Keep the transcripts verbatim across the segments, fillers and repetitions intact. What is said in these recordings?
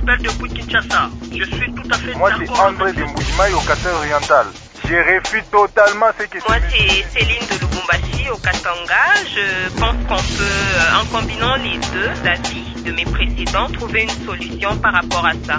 appelle depuis Kinshasa. Je suis tout à fait Moi, c'est André de Moujimaï au Katanga oriental. Je réfute totalement ce que Moi, c'est Céline de Lubumbashi au Katanga. Je pense qu'on peut, en combinant les deux avis de mes précédents, trouver une solution par rapport à ça.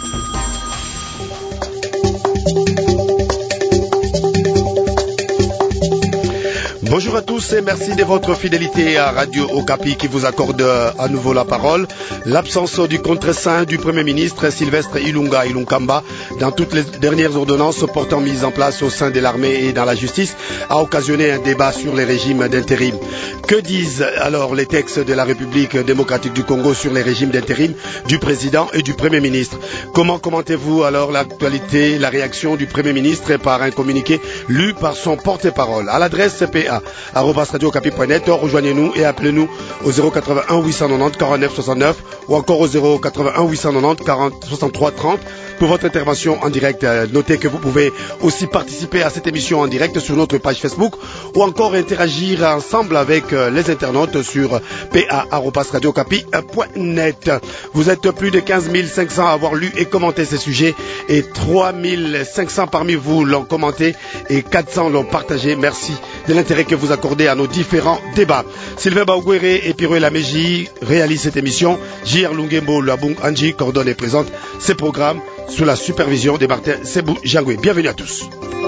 Bonjour à tous et merci de votre fidélité à Radio Okapi qui vous accorde à nouveau la parole. L'absence du contre-saint du Premier ministre Sylvestre Ilunga Ilunkamba dans toutes les dernières ordonnances portant mise en place au sein de l'armée et dans la justice a occasionné un débat sur les régimes d'intérim. Que disent alors les textes de la République démocratique du Congo sur les régimes d'intérim du président et du Premier ministre? Comment commentez-vous alors l'actualité, la réaction du Premier ministre par un communiqué lu par son porte-parole? À l'adresse P A arobase radio okapi point net, rejoignez-nous et appelez-nous au zéro quatre-vingt-un huit cent quatre-vingt-dix quarante-neuf soixante-neuf ou encore au zéro quatre-vingt-un huit cent quatre-vingt-dix quarante soixante-trois trente pour votre intervention en direct. Notez que vous pouvez aussi participer à cette émission en direct sur notre page Facebook ou encore interagir ensemble avec les internautes sur p a arobase radio okapi point net. Vous êtes plus de quinze mille cinq cents à avoir lu et commenté ces sujets et trois mille cinq cents parmi vous l'ont commenté et quatre cents l'ont partagé. Merci de l'intérêt que vous accordez à nos différents débats. Sylvain Baougouéré et Piroué Laméji réalisent cette émission. J R Lungembo Labung Anji coordonne et présente ces programmes sous la supervision de Martin Sebou Jangwe. Bienvenue à tous.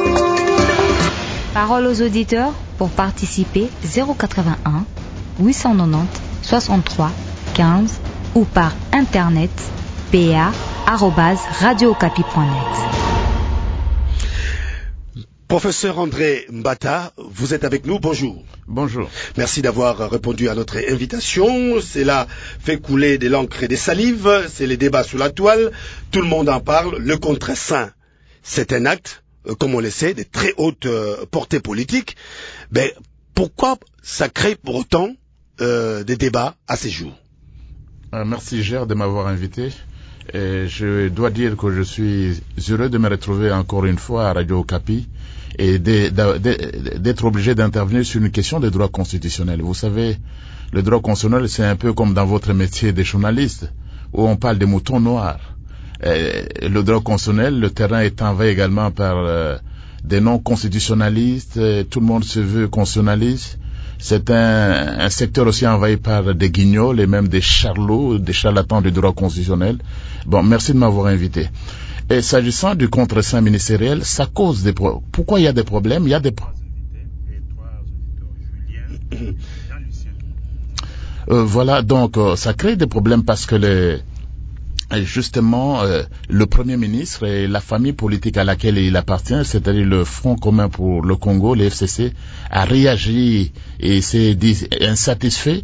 Parole aux auditeurs pour participer zéro quatre-vingt-un huit cent quatre-vingt-dix soixante-trois quinze ou par internet p a arobase radio okapi point net. Professeur André Mbata, vous êtes avec nous, bonjour. Bonjour. Merci d'avoir répondu à notre invitation. Cela fait couler de l'encre et des salives, c'est les débats sous la toile, tout le monde en parle. Le contre-saint, c'est un acte, comme on le sait, de très haute euh, portée politique. Mais pourquoi ça crée pour autant euh, des débats à ces jours? euh, Merci Gérard de m'avoir invité. Et je dois dire que je suis heureux de me retrouver encore une fois à Radio Okapi et d'être obligé d'intervenir sur une question de droit constitutionnel. Vous savez, le droit constitutionnel, c'est un peu comme dans votre métier de journaliste, où on parle des moutons noirs. Et le droit constitutionnel, le terrain est envahi également par euh, des non-constitutionnalistes, tout le monde se veut constitutionnaliste. C'est un, un secteur aussi envahi par des guignols et même des charlots, des charlatans du droit constitutionnel. Bon, merci de m'avoir invité. Et s'agissant du contre-saint ministériel, ça cause des problèmes. Pourquoi il y a des problèmes? Il y a des problèmes. Euh, voilà, donc euh, ça crée des problèmes parce que les, justement euh, le Premier ministre et la famille politique à laquelle il appartient, c'est-à-dire le Front commun pour le Congo, le F C C, a réagi et s'est dit insatisfait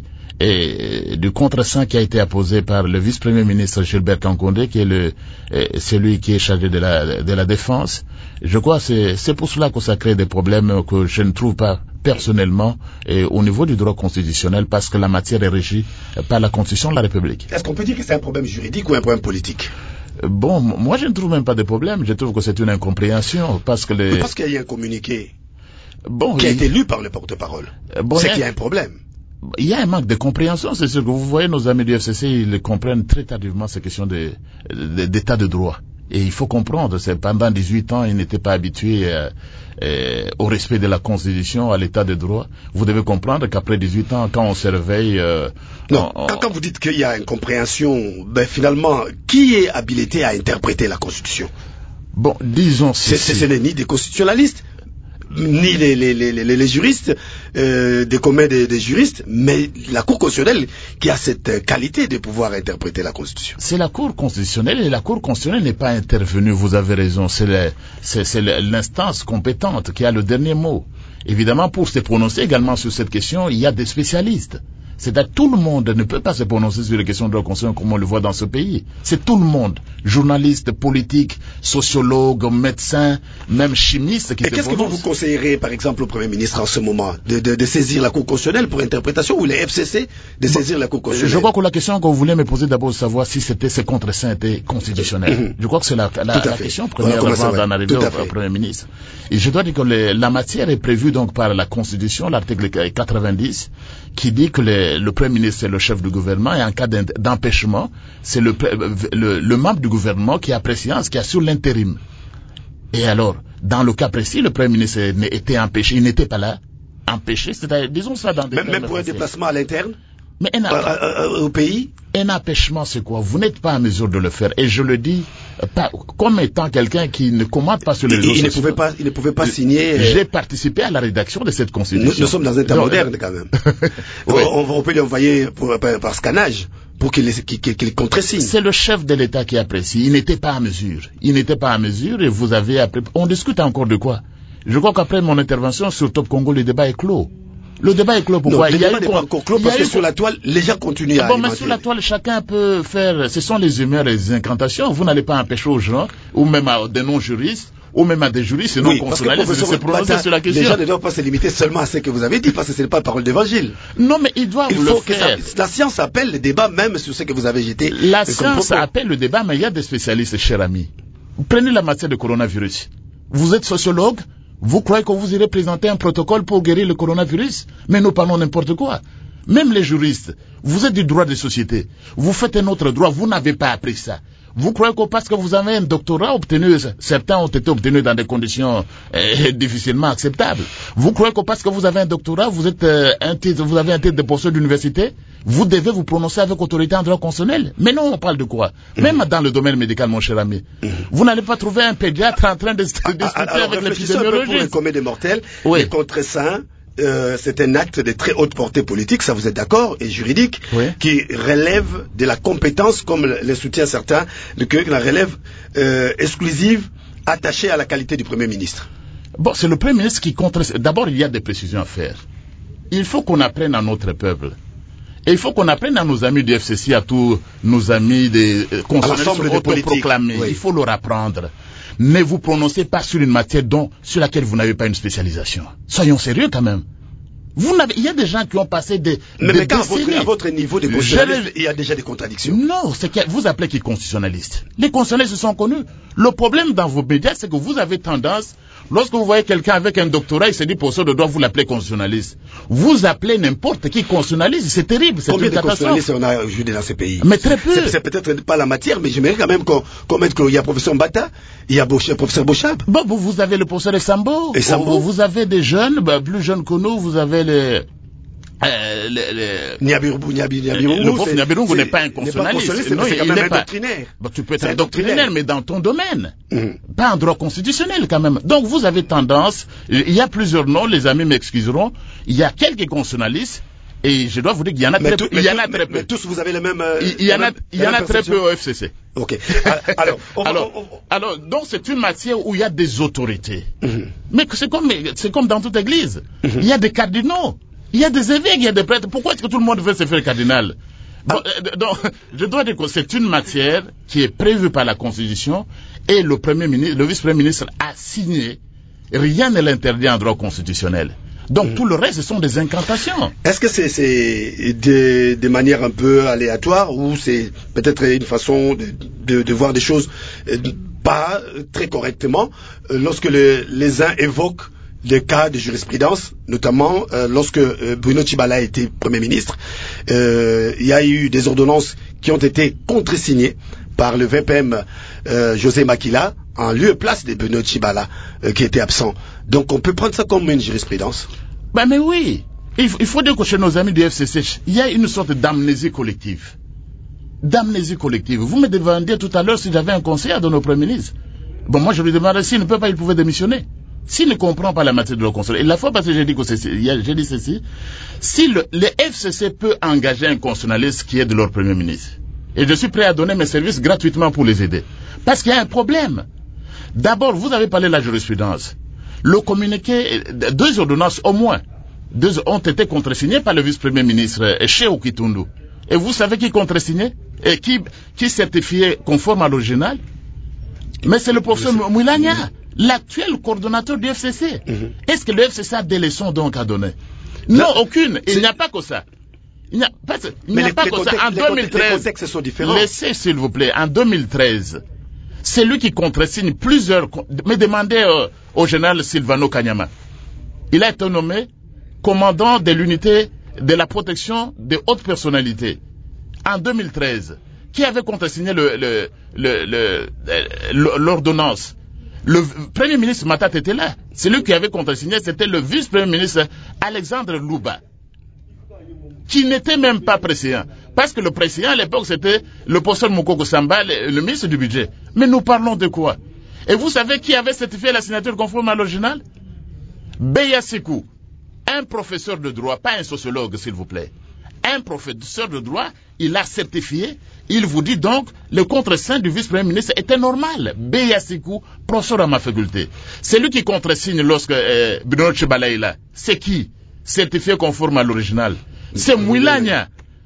et du contre-saint qui a été apposé par le vice-premier ministre Gilbert Kankonde, qui est le celui qui est chargé de la de la défense. Je crois que c'est c'est pour cela que ça crée des problèmes que je ne trouve pas personnellement et au niveau du droit constitutionnel, parce que la matière est régie par la Constitution de la République. Est-ce qu'on peut dire que c'est un problème juridique ou un problème politique? Bon, moi je ne trouve même pas de problème. Je trouve que c'est une incompréhension parce que les... Parce qu'il y a un communiqué bon, qui a il... été lu par le porte-parole. Bon, c'est il y a... qu'il y a un problème. Il y a un manque de compréhension, c'est sûr que vous voyez nos amis du F C C, ils comprennent très tardivement ces questions de, de, d'état de droit. Et il faut comprendre, c'est pendant dix-huit ans, ils n'étaient pas habitués euh, euh, au respect de la Constitution, à l'état de droit. Vous devez comprendre qu'après dix-huit ans, quand on se réveille... Euh, non, on, on... Quand, quand vous dites qu'il y a une compréhension, ben finalement, qui est habilité à interpréter la Constitution? Bon, disons... C'est, c'est, ce n'est ni des constitutionnalistes, ni les, les, les, les, les juristes, euh, des communs des, des juristes, mais la Cour constitutionnelle qui a cette qualité de pouvoir interpréter la Constitution. C'est la Cour constitutionnelle et la Cour constitutionnelle n'est pas intervenue, vous avez raison, c'est, le, c'est, c'est l'instance compétente qui a le dernier mot. Évidemment, pour se prononcer également sur cette question, il y a des spécialistes. C'est-à-dire tout le monde ne peut pas se prononcer sur les questions de la Constitution comme on le voit dans ce pays. C'est tout le monde, journalistes, politiques, sociologues, médecins, même chimistes qui Et se qu'est-ce prononcent. que vous vous conseillerez, par exemple, au Premier ministre en ce moment, de, de, de saisir la Cour constitutionnelle pour interprétation ou les F C C de bon, saisir la Cour constitutionnelle? Je crois que la question que vous voulez me poser d'abord, savoir si c'était ce contre-saint était constitutionnel. Mm-hmm. Je crois que c'est la, la, la question première voilà, avant d'en arriver au, au Premier ministre. Et je dois dire que les, la matière est prévue donc par la Constitution, l'article quatre-vingt-dix, qui dit que les euh, le Premier ministre, c'est le chef du gouvernement, et en cas d'empêchement, c'est le, le, le membre du gouvernement qui a préséance, qui assure l'intérim. Et alors, dans le cas précis, le Premier ministre était empêché, il n'était pas là, empêché, c'est-à-dire, disons ça dans des Même, même pour un déplacement à l'interne? Mais un, euh, euh, au pays? Un empêchement, c'est quoi? Vous n'êtes pas en mesure de le faire. Et je le dis pas, comme étant quelqu'un qui ne commente pas sur les il, réseaux il sociaux. Ne pouvait pas, il ne pouvait pas signer. Euh... J'ai participé à la rédaction de cette constitution. Nous, nous sommes dans un temps Donc, moderne quand même. oui. on, on peut lui envoyer pour, par, par scannage pour qu'il qu'il, qu'il contresigne. C'est le chef de l'État qui apprécie. Il n'était pas en mesure. Il n'était pas en mesure et vous avez appris. On discute encore de quoi? Je crois qu'après mon intervention sur Top Congo, le débat est clos. Le débat est clos. Pourquoi? Non, le il y a débat n'est pas encore clos parce que sur la toile, les gens continuent à Bon, alimenter. mais sur la toile, chacun peut faire, ce sont les humeurs et les incantations. Vous n'allez pas empêcher aux gens, ou même à des non-juristes, ou même à des juristes et oui, non-constitutionnalistes de se prononcer sur la question. Les gens ne doivent pas se limiter seulement à ce que vous avez dit, parce que ce n'est pas parole d'évangile. Non, mais ils doivent il le faut faire. Que ça, la science appelle le débat même sur ce que vous avez jeté. La science appelle le débat, mais il y a des spécialistes, cher ami. Prenez la matière de coronavirus. Vous êtes sociologue. Vous croyez que vous irez présenter un protocole pour guérir le coronavirus? Mais nous parlons n'importe quoi. Même les juristes, vous êtes du droit des sociétés. Vous faites un autre droit, vous n'avez pas appris ça. Vous croyez que parce que vous avez un doctorat obtenu, certains ont été obtenus dans des conditions euh, difficilement acceptables. Vous croyez que parce que vous avez un doctorat, vous êtes euh, un titre, vous avez un titre de professeur d'université, vous devez vous prononcer avec autorité en droit constitutionnel. Mais non, on parle de quoi? mmh. Même dans le domaine médical, mon cher ami. Mmh. Vous n'allez pas trouver un pédiatre en train de discuter avec l'épidémiologiste. Pour les communs des mortels, oui. Les contre-saints, Euh, c'est un acte de très haute portée politique, ça vous êtes d'accord, et juridique, oui. Qui relève de la compétence, comme le soutiennent certains, que la relève euh, exclusive, attachée à la qualité du Premier ministre. Bon, c'est le Premier ministre qui contre... D'abord, il y a des précisions à faire. Il faut qu'on apprenne à notre peuple. Et il faut qu'on apprenne à nos amis du F C C, à tous nos amis des euh, constitutionnalistes autoproclamés. Oui. Il faut leur apprendre. Ne vous prononcez pas sur une matière dont, sur laquelle vous n'avez pas une spécialisation. Soyons sérieux quand même. Vous n'avez, il y a des gens qui ont passé des, mais des mais quand à votre, à votre niveau de constitutionnaliste, il y a déjà des contradictions. Non, c'est que vous appelez qui constitutionnalistes. Les constitutionnalistes sont connus. Le problème dans vos médias, c'est que vous avez tendance, lorsque vous voyez quelqu'un avec un doctorat, il se dit professeur de droit, vous l'appelez constitutionnaliste. Vous appelez n'importe qui constitutionnaliste, c'est terrible, c'est Combien une de catastrophe. constitutionnalistes on a aujourd'hui dans ces pays? Mais très peu. C'est, c'est peut-être pas la matière, mais j'aimerais quand même qu'on, qu'on mette qu'il y a professeur Mbata, il y a le professeur Bochab. Bon, vous, vous avez le professeur Sambo. Et Sambo. Vous, vous avez des jeunes, bah, plus jeunes que nous, vous avez les... Euh, le, le, Niabirungu, Niabirungu, le prof Niabirungu n'est pas un constitutionnaliste. C'est, non, c'est quand même un doctrinaire. Bon, tu peux être un doctrinaire, mais dans ton domaine. Mmh. Pas en droit constitutionnel, quand même. Donc, vous avez tendance, il y a plusieurs noms, les amis m'excuseront, il y a quelques constitutionnalistes, et je dois vous dire qu'il y en a très peu. Il y en a très peu. Mais tous, vous avez le même, euh, il y en a, il y en a très peu au F C C. Ok. Alors, on, alors, on, on... alors, donc c'est une matière où il y a des autorités. Mmh. Mais c'est comme, c'est comme dans toute église. Mmh. Il y a des cardinaux. Il y a des évêques, il y a des prêtres. Pourquoi est-ce que tout le monde veut se faire cardinal? Bon, ah. euh, donc, je dois dire que c'est une matière qui est prévue par la Constitution et le Premier ministre, le vice-premier ministre a signé. Rien ne l'interdit en droit constitutionnel. Donc mmh. tout le reste, ce sont des incantations. Est-ce que c'est, c'est de, de manière un peu aléatoire ou c'est peut-être une façon de, de, de voir des choses pas très correctement lorsque le, les uns évoquent des cas de jurisprudence, notamment euh, lorsque euh, Bruno Tshibala a été Premier ministre, euh, il y a eu des ordonnances qui ont été contresignées par le V P M euh, José Makila en lieu et place de Bruno Tshibala euh, qui était absent. Donc on peut prendre ça comme une jurisprudence. Ben mais oui, il, il faut dire que chez nos amis du F C C, il y a une sorte d'amnésie collective. D'amnésie collective. Vous me demandiez tout à l'heure si j'avais un conseiller à donner au Premier ministre. Bon, moi je lui demandais s'il ne peut pas, il pouvait démissionner. S'il ne comprend pas la matière de la constitution, et la fois passée j'ai dit que c'est, j'ai dit ceci, si le, le F C C peut engager un constitutionnaliste qui est de leur Premier ministre, et je suis prêt à donner mes services gratuitement pour les aider, parce qu'il y a un problème. D'abord, vous avez parlé de la jurisprudence. Le communiqué, deux ordonnances au moins, deux ont été contresignés par le vice-premier ministre Cheikh Kitundu. Et vous savez qui contresignait et qui, qui certifiait conforme à l'original? Mais c'est le professeur Mouilania, l'actuel coordonnateur du F C C. Mm-hmm. Est-ce que le F C C a des leçons donc à donner? Non, non, aucune. Il n'y a pas que ça. Il n'y a pas, il n'y a pas que ça. En deux mille treize, les contextes sont différents. Laissez, s'il vous plaît, en deux mille treize, c'est lui qui contresigne plusieurs... Mais demandez euh, au général Silvano Kanyama. Il a été nommé commandant de l'unité de la protection des hautes personnalités en deux mille treize, qui avait contresigné le, le, le, le, l'ordonnance. Le Premier ministre Matat était là. Celui qui avait contresigné, c'était le vice-premier ministre Alexandre Louba, qui n'était même pas président. Parce que le président à l'époque, c'était le professeur Mokoko Samba, le, le ministre du budget. Mais nous parlons de quoi? Et vous savez qui avait certifié la signature conforme à l'original? Beya Sekou, un professeur de droit, pas un sociologue s'il vous plaît. Un professeur de droit, il a certifié, il vous dit donc, le contreseing du vice-premier ministre était normal. Beya Sekou, professeur à ma faculté. C'est lui qui contresigne lorsque euh, Bruno Tchibalaïla. C'est qui? Certifié conforme à l'original. C'est Mouilania,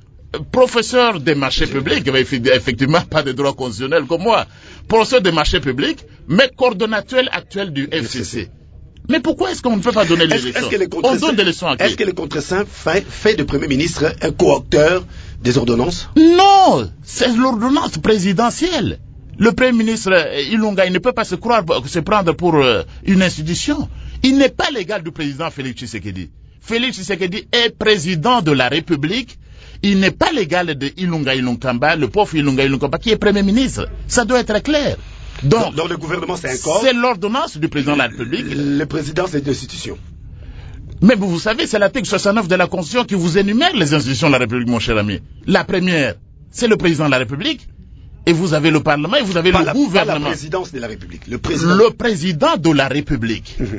professeur des marchés publics, effectivement pas de droit constitutionnel comme moi, professeur des marchés publics, mais coordonnateur actuel du F C C. Mais pourquoi est-ce qu'on ne peut pas donner les leçons? On donne des leçons à qui? Est-ce que le contreseing fait, fait du Premier ministre un coauteur des ordonnances? Non, c'est l'ordonnance présidentielle. Le Premier ministre Ilunga, il ne peut pas se croire, se prendre pour euh, une institution. Il n'est pas l'égal du président Félix Tshisekedi. Félix Tshisekedi est président de la République. Il n'est pas l'égal de Ilunga Ilunkamba, le pauvre Ilunga Ilunkamba, qui est Premier ministre. Ça doit être clair. Donc, dans le gouvernement, c'est un corps. C'est l'ordonnance du président de la République. Le président, c'est une institution. Mais vous, vous savez, c'est l'article soixante-neuf de la Constitution qui vous énumère les institutions de la République, mon cher ami. La première, c'est le président de la République. Et vous avez le Parlement et vous avez pas le la, gouvernement. Pas la présidence de la République. Le président, le président de la République. Mmh.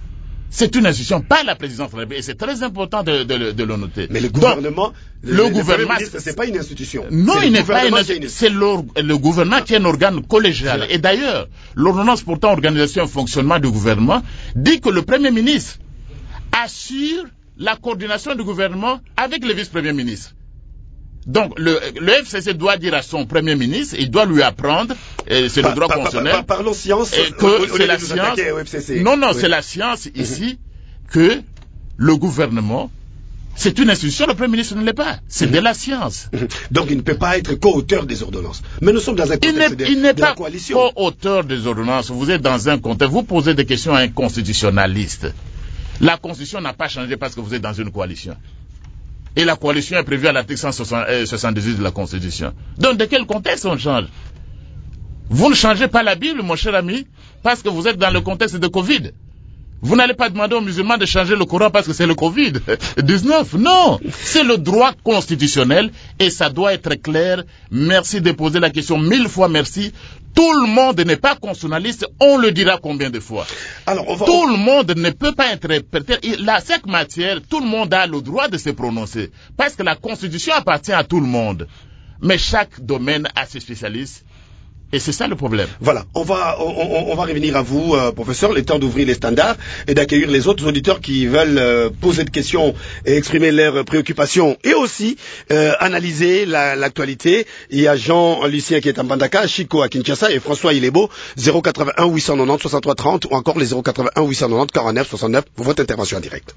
C'est une institution, pas la présidence de la République. Et c'est très important de, de, de le noter. Mais le gouvernement, Donc, le, le, le gouvernement, c'est pas une institution. Non, il n'est pas une institution. C'est le, le gouvernement qui est un organe collégial. Ouais. Et d'ailleurs, l'ordonnance portant organisation et fonctionnement du gouvernement dit que le Premier ministre assure la coordination du gouvernement avec le vice-premier ministre. Donc, le, le F C C doit dire à son Premier ministre, il doit lui apprendre, et c'est par, le droit par, constitutionnel. Par, par, parlons science, et que c'est la science. Au F C C. Non, non, oui. C'est la science ici mm-hmm. que le gouvernement, c'est une institution, le Premier ministre ne l'est pas. C'est mm-hmm. de la science. Mm-hmm. Donc, il ne peut pas être co-auteur des ordonnances. Mais nous sommes dans un contexte il de, il n'est de pas la coalition. Co-auteur des ordonnances. Vous êtes dans un contexte, vous posez des questions à un constitutionnaliste. La Constitution n'a pas changé parce que vous êtes dans une coalition. Et la coalition est prévue à l'article cent soixante-dix-huit de la Constitution. Donc, de quel contexte on change? Vous ne changez pas la Bible, mon cher ami, parce que vous êtes dans le contexte de Covid. Vous n'allez pas demander aux musulmans de changer le Coran parce que c'est le Covid dix-neuf. Non, c'est le droit constitutionnel et ça doit être clair. Merci de poser la question. Mille fois merci. Tout le monde n'est pas constitutionnaliste, on le dira combien de fois. Alors, on va... Tout le monde ne peut pas interpréter. La cette matière, tout le monde a le droit de se prononcer. Parce que la Constitution appartient à tout le monde. Mais chaque domaine a ses spécialistes. Et c'est ça le problème. Voilà, on va, on, on va revenir à vous, euh, professeur, le temps d'ouvrir les standards et d'accueillir les autres auditeurs qui veulent euh, poser des questions et exprimer leurs préoccupations et aussi euh, analyser la, l'actualité. Il y a Jean-Lucien qui est à Mbandaka, Chico à Kinshasa et François Ilebo, zéro quatre-vingt-un huit cent quatre-vingt-dix soixante-trois trente ou encore les zéro quatre-vingt-un huit cent quatre-vingt-dix quarante-neuf soixante-neuf pour votre intervention en direct.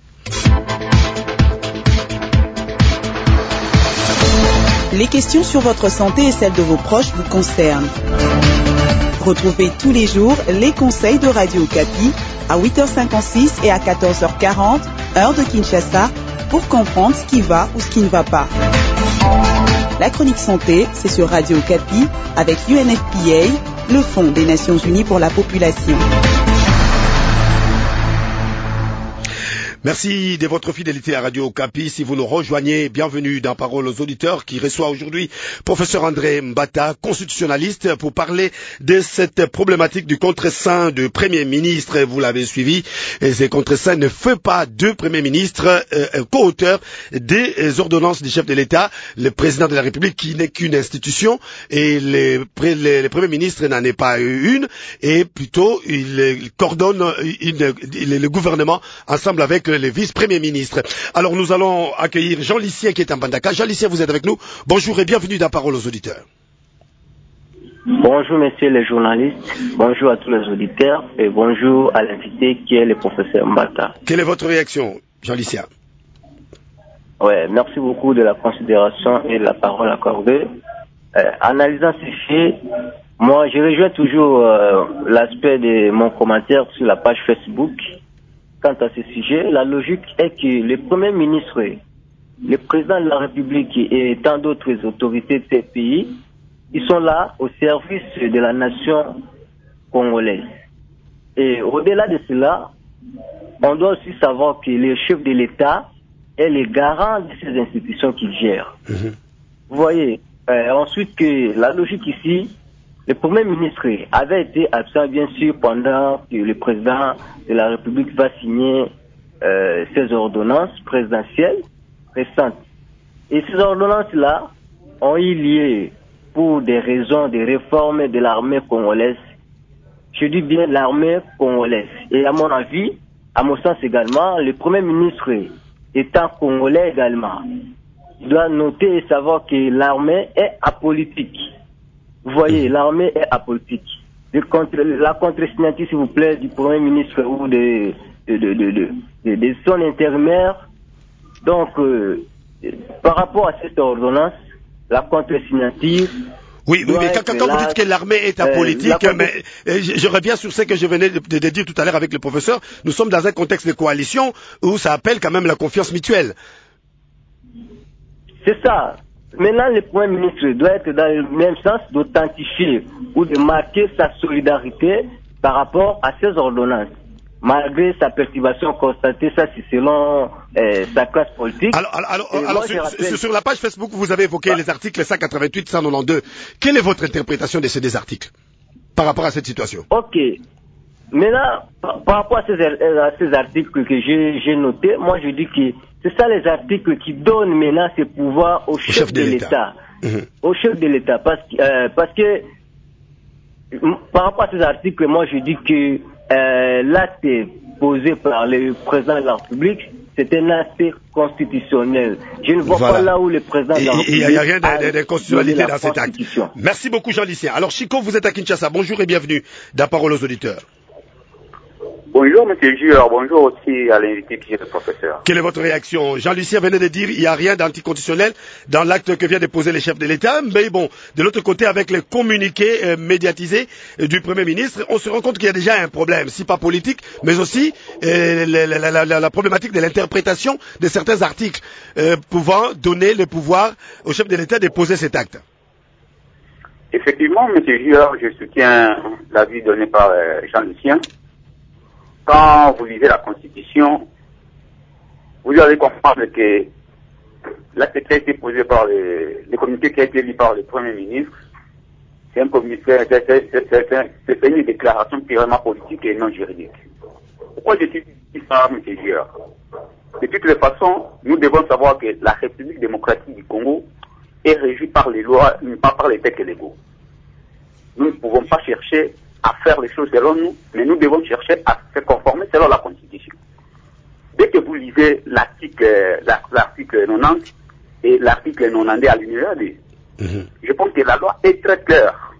Les questions sur votre santé et celles de vos proches vous concernent. Retrouvez tous les jours les conseils de Radio Okapi à huit heures cinquante-six et à quatorze heures quarante, heure de Kinshasa, pour comprendre ce qui va ou ce qui ne va pas. La chronique santé, c'est sur Radio Okapi avec U N F P A, le Fonds des Nations Unies pour la population. Merci de votre fidélité à Radio Okapi. Si vous nous rejoignez, bienvenue dans Parole aux auditeurs qui reçoit aujourd'hui professeur André Mbata, constitutionnaliste, pour parler de cette problématique du contreseing du Premier ministre. Vous l'avez suivi, et ce contreseing ne fait pas deux Premiers ministres euh, co-auteurs des ordonnances du chef de l'État, le président de la République qui n'est qu'une institution, et les, les, les Premiers ministres n'en est pas une, et plutôt il, il coordonne une, il, le gouvernement ensemble avec les vice-premiers ministres. Alors nous allons accueillir Jean-Lucien qui est en Mbandaka. Jean-Lucien, vous êtes avec nous. Bonjour et bienvenue dans Parole aux auditeurs. Bonjour messieurs les journalistes, bonjour à tous les auditeurs et bonjour à l'invité qui est le professeur Mbata. Quelle est votre réaction, Jean-Lucien? Ouais, merci beaucoup de la considération et de la parole accordée. Euh, analysant ces faits, moi je rejoins toujours euh, l'aspect de mon commentaire sur la page Facebook. Quant à ce sujet, la logique est que le Premier ministre le président de la République et tant d'autres autorités de ces pays, ils sont là au service de la nation congolaise. Et au-delà de cela, on doit aussi savoir que le chef de l'État est le garant de ces institutions qu'il gère. Mmh. Vous voyez, euh, ensuite que la logique ici, le Premier ministre avait été absent bien sûr pendant que le président de la République va signer euh, ces ordonnances présidentielles récentes. Et ces ordonnances-là ont eu lieu pour des raisons de réforme de l'armée congolaise. Je dis bien l'armée congolaise. Et à mon avis, à mon sens également, le Premier ministre étant congolais également, il doit noter et savoir que l'armée est apolitique. Vous voyez, l'armée est apolitique. Le contre, la contre-signature, s'il vous plaît, du Premier ministre ou de, de, de, de, de, de, de son intérimaire. Donc, euh, par rapport à cette ordonnance, la contre-signature... Oui, oui, mais quand, quand vous dites que l'armée est apolitique, euh, mais euh, je, je reviens sur ce que je venais de, de, de dire tout à l'heure avec le professeur. Nous sommes dans un contexte de coalition où ça appelle quand même la confiance mutuelle. C'est ça. Maintenant, le Premier ministre doit être dans le même sens d'authentifier ou de marquer sa solidarité par rapport à ces ordonnances. Malgré sa perturbation constatée, ça c'est selon euh, sa classe politique. Alors, alors, alors, alors sur, rappelle... sur la page Facebook, vous avez évoqué ah. les articles cent quatre-vingt-huit, cent quatre-vingt-douze. Quelle est votre interprétation de ces deux articles par rapport à cette situation? Ok. Maintenant, par, par rapport à ces, à ces articles que j'ai, j'ai notés, moi je dis que c'est ça les articles qui donnent maintenant ces pouvoirs au, au chef, chef de, de l'État. l'État. Mmh. Au chef de l'État. Parce, euh, parce que, par rapport à ces articles, moi je dis que Euh, l'acte posé par le président de la République, c'est un acte constitutionnel. Je ne vois voilà. pas là où le président de la République... Il n'y a rien d'inconstitutionnalité dans cet acte. Merci beaucoup Jean-Lucien. Alors Chico, vous êtes à Kinshasa. Bonjour et bienvenue. La parole aux auditeurs. Bonjour monsieur le juge, bonjour aussi à l'invité qui est le professeur. Quelle est votre réaction? Jean-Lucien venait de dire qu'il n'y a rien d'anticonstitutionnel dans l'acte que vient de poser le chef de l'État, mais bon, de l'autre côté, avec les communiqués euh, médiatisés euh, du Premier ministre, on se rend compte qu'il y a déjà un problème, si pas politique, mais aussi euh, la, la, la, la, la problématique de l'interprétation de certains articles euh, pouvant donner le pouvoir au chef de l'État de poser cet acte. Effectivement, monsieur le juge, je soutiens l'avis donné par euh, Jean-Lucien. Quand vous lisez la Constitution, vous allez comprendre que l'acte qui a été posé par les, les communiqués qui a été lu par le Premier ministre, c'est un communiqué, c'est, c'est, c'est, c'est, c'est une déclaration purement politique et non juridique. Pourquoi je dis ça, M. Gieur? De toutes les façons, nous devons savoir que la République démocratique du Congo est régie par les lois, pas par les textes légaux. Nous ne pouvons pas chercher à faire les choses selon nous, mais nous devons chercher à se conformer selon la Constitution. Dès que vous lisez l'article, l'article quatre-vingt-dix et l'article quatre-vingt-douze à l'univers, mmh. je pense que la loi est très claire.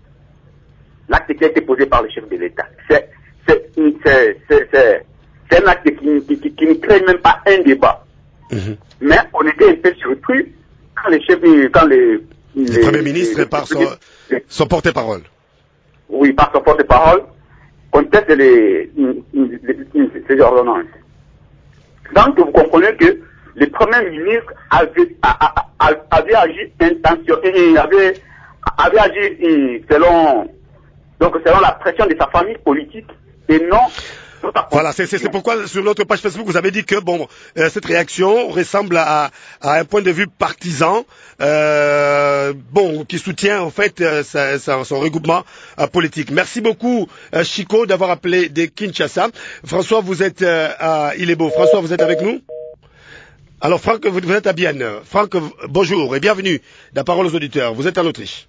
L'acte qui a été posé par le chef de l'État, c'est, c'est, c'est, c'est, c'est, c'est un acte qui, qui, qui, qui ne crée même pas un débat. Mmh. Mais on était un peu surpris quand le chef, quand le, le, le Premier ministre les, par son, les, son porte-parole. Oui, par son porte-parole, conteste les, les, les, ces ordonnances. Donc, vous comprenez que le Premier ministre avait, avait, avait agi intention, avait, avait agi selon, donc selon la pression de sa famille politique et non. Voilà, c'est, c'est, c'est pourquoi sur notre page Facebook vous avez dit que bon, euh, cette réaction ressemble à, à un point de vue partisan, euh, bon, qui soutient en fait euh, sa, sa, son regroupement euh, politique. Merci beaucoup euh, Chico d'avoir appelé de Kinshasa. François, vous êtes euh, à Ilebo. François, vous êtes avec nous? Alors Franck, vous, vous êtes à Bienne. Franck, bonjour et bienvenue. La parole aux auditeurs. Vous êtes en Autriche.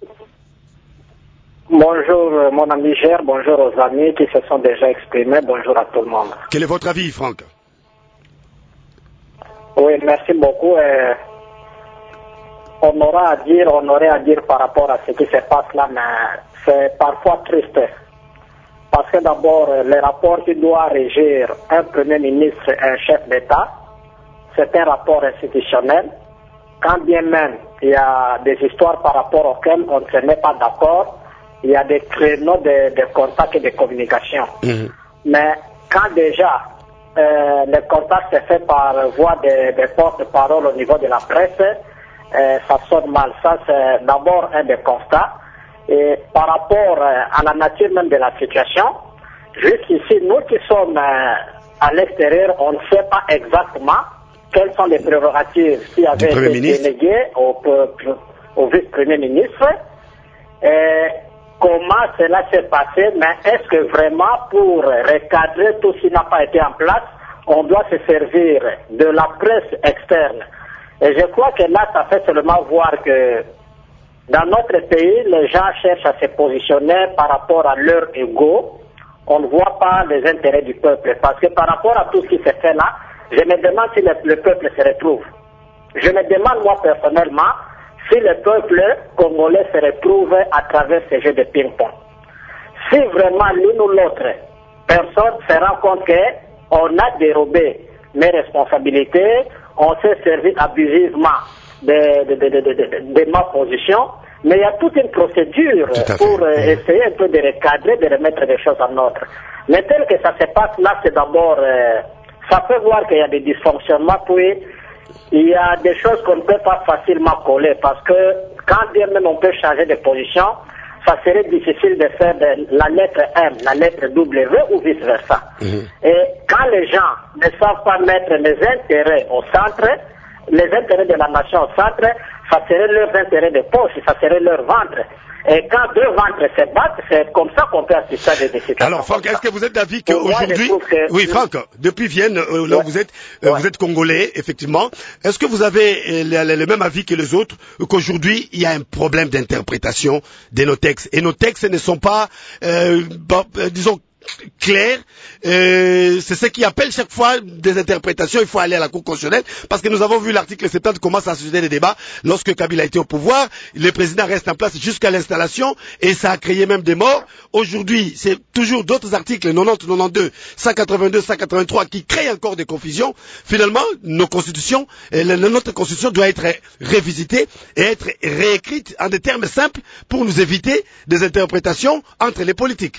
Bonjour mon ami Gère, bonjour aux amis qui se sont déjà exprimés, bonjour à tout le monde. Quel est votre avis, Franck? Oui, merci beaucoup. Et on aura à dire, on aurait à dire par rapport à ce qui se passe là, mais c'est parfois triste. Parce que d'abord, les rapports qui doivent régir un Premier ministre et un chef d'État, c'est un rapport institutionnel. Quand bien même il y a des histoires par rapport auxquelles on ne se met pas d'accord, il y a des créneaux de, de contact et de communication. Mmh. Mais quand déjà euh, le contact s'est fait par voie des de porte-parole au niveau de la presse, euh, ça sonne mal. Ça, c'est d'abord un des constats. Et par rapport euh, à la nature même de la situation, jusqu'ici, nous qui sommes euh, à l'extérieur, on ne sait pas exactement quelles sont les prérogatives qui avaient été déléguées au, au vice-premier ministre. Et comment cela s'est passé, mais est-ce que vraiment pour recadrer tout ce qui n'a pas été en place, on doit se servir de la presse externe? Et je crois que là, ça fait seulement voir que dans notre pays, les gens cherchent à se positionner par rapport à leur ego. On ne voit pas les intérêts du peuple. Parce que par rapport à tout ce qui s'est fait là, je me demande si le, le peuple se retrouve. Je me demande moi personnellement si le peuple congolais se retrouve à travers ces jeux de ping-pong. Si vraiment l'une ou l'autre personne se rend compte qu'on a dérobé mes responsabilités, on s'est servi abusivement de, de, de, de, de, de, de ma position, mais il y a toute une procédure pour euh, essayer un peu de recadrer, de remettre des choses en ordre. Mais tel que ça se passe là, c'est d'abord, euh, ça peut voir qu'il y a des dysfonctionnements, puis il y a des choses qu'on ne peut pas facilement coller, parce que quand bien même on peut changer de position, ça serait difficile de faire de la lettre M, la lettre W ou vice-versa. Mmh. Et quand les gens ne savent pas mettre les intérêts au centre, les intérêts de la nation au centre, ça serait leurs intérêts de poche, ça serait leur ventre. Et quand deux ventres se battent, c'est comme ça qu'on peut assister à des situations. Alors Franck, est-ce que vous êtes d'avis qu'aujourd'hui, que... oui Franck, depuis Vienne, euh, là où ouais. vous êtes, euh, ouais. vous êtes congolais, effectivement, est-ce que vous avez euh, le, le même avis que les autres, qu'aujourd'hui il y a un problème d'interprétation de nos textes, et nos textes ne sont pas, euh, bah, euh, disons, clair, euh, c'est ce qui appelle chaque fois des interprétations. Il faut aller à la Cour constitutionnelle, parce que nous avons vu l'article soixante-dix commence à susciter des débats. Lorsque Kabila était au pouvoir, le président reste en place jusqu'à l'installation, et ça a créé même des morts. Aujourd'hui, c'est toujours d'autres articles, quatre-vingt-dix, quatre-vingt-douze, cent quatre-vingt-deux, cent quatre-vingt-trois, qui créent encore des confusions. Finalement, nos constitutions, notre constitution doit être révisitée et être réécrite en des termes simples pour nous éviter des interprétations entre les politiques.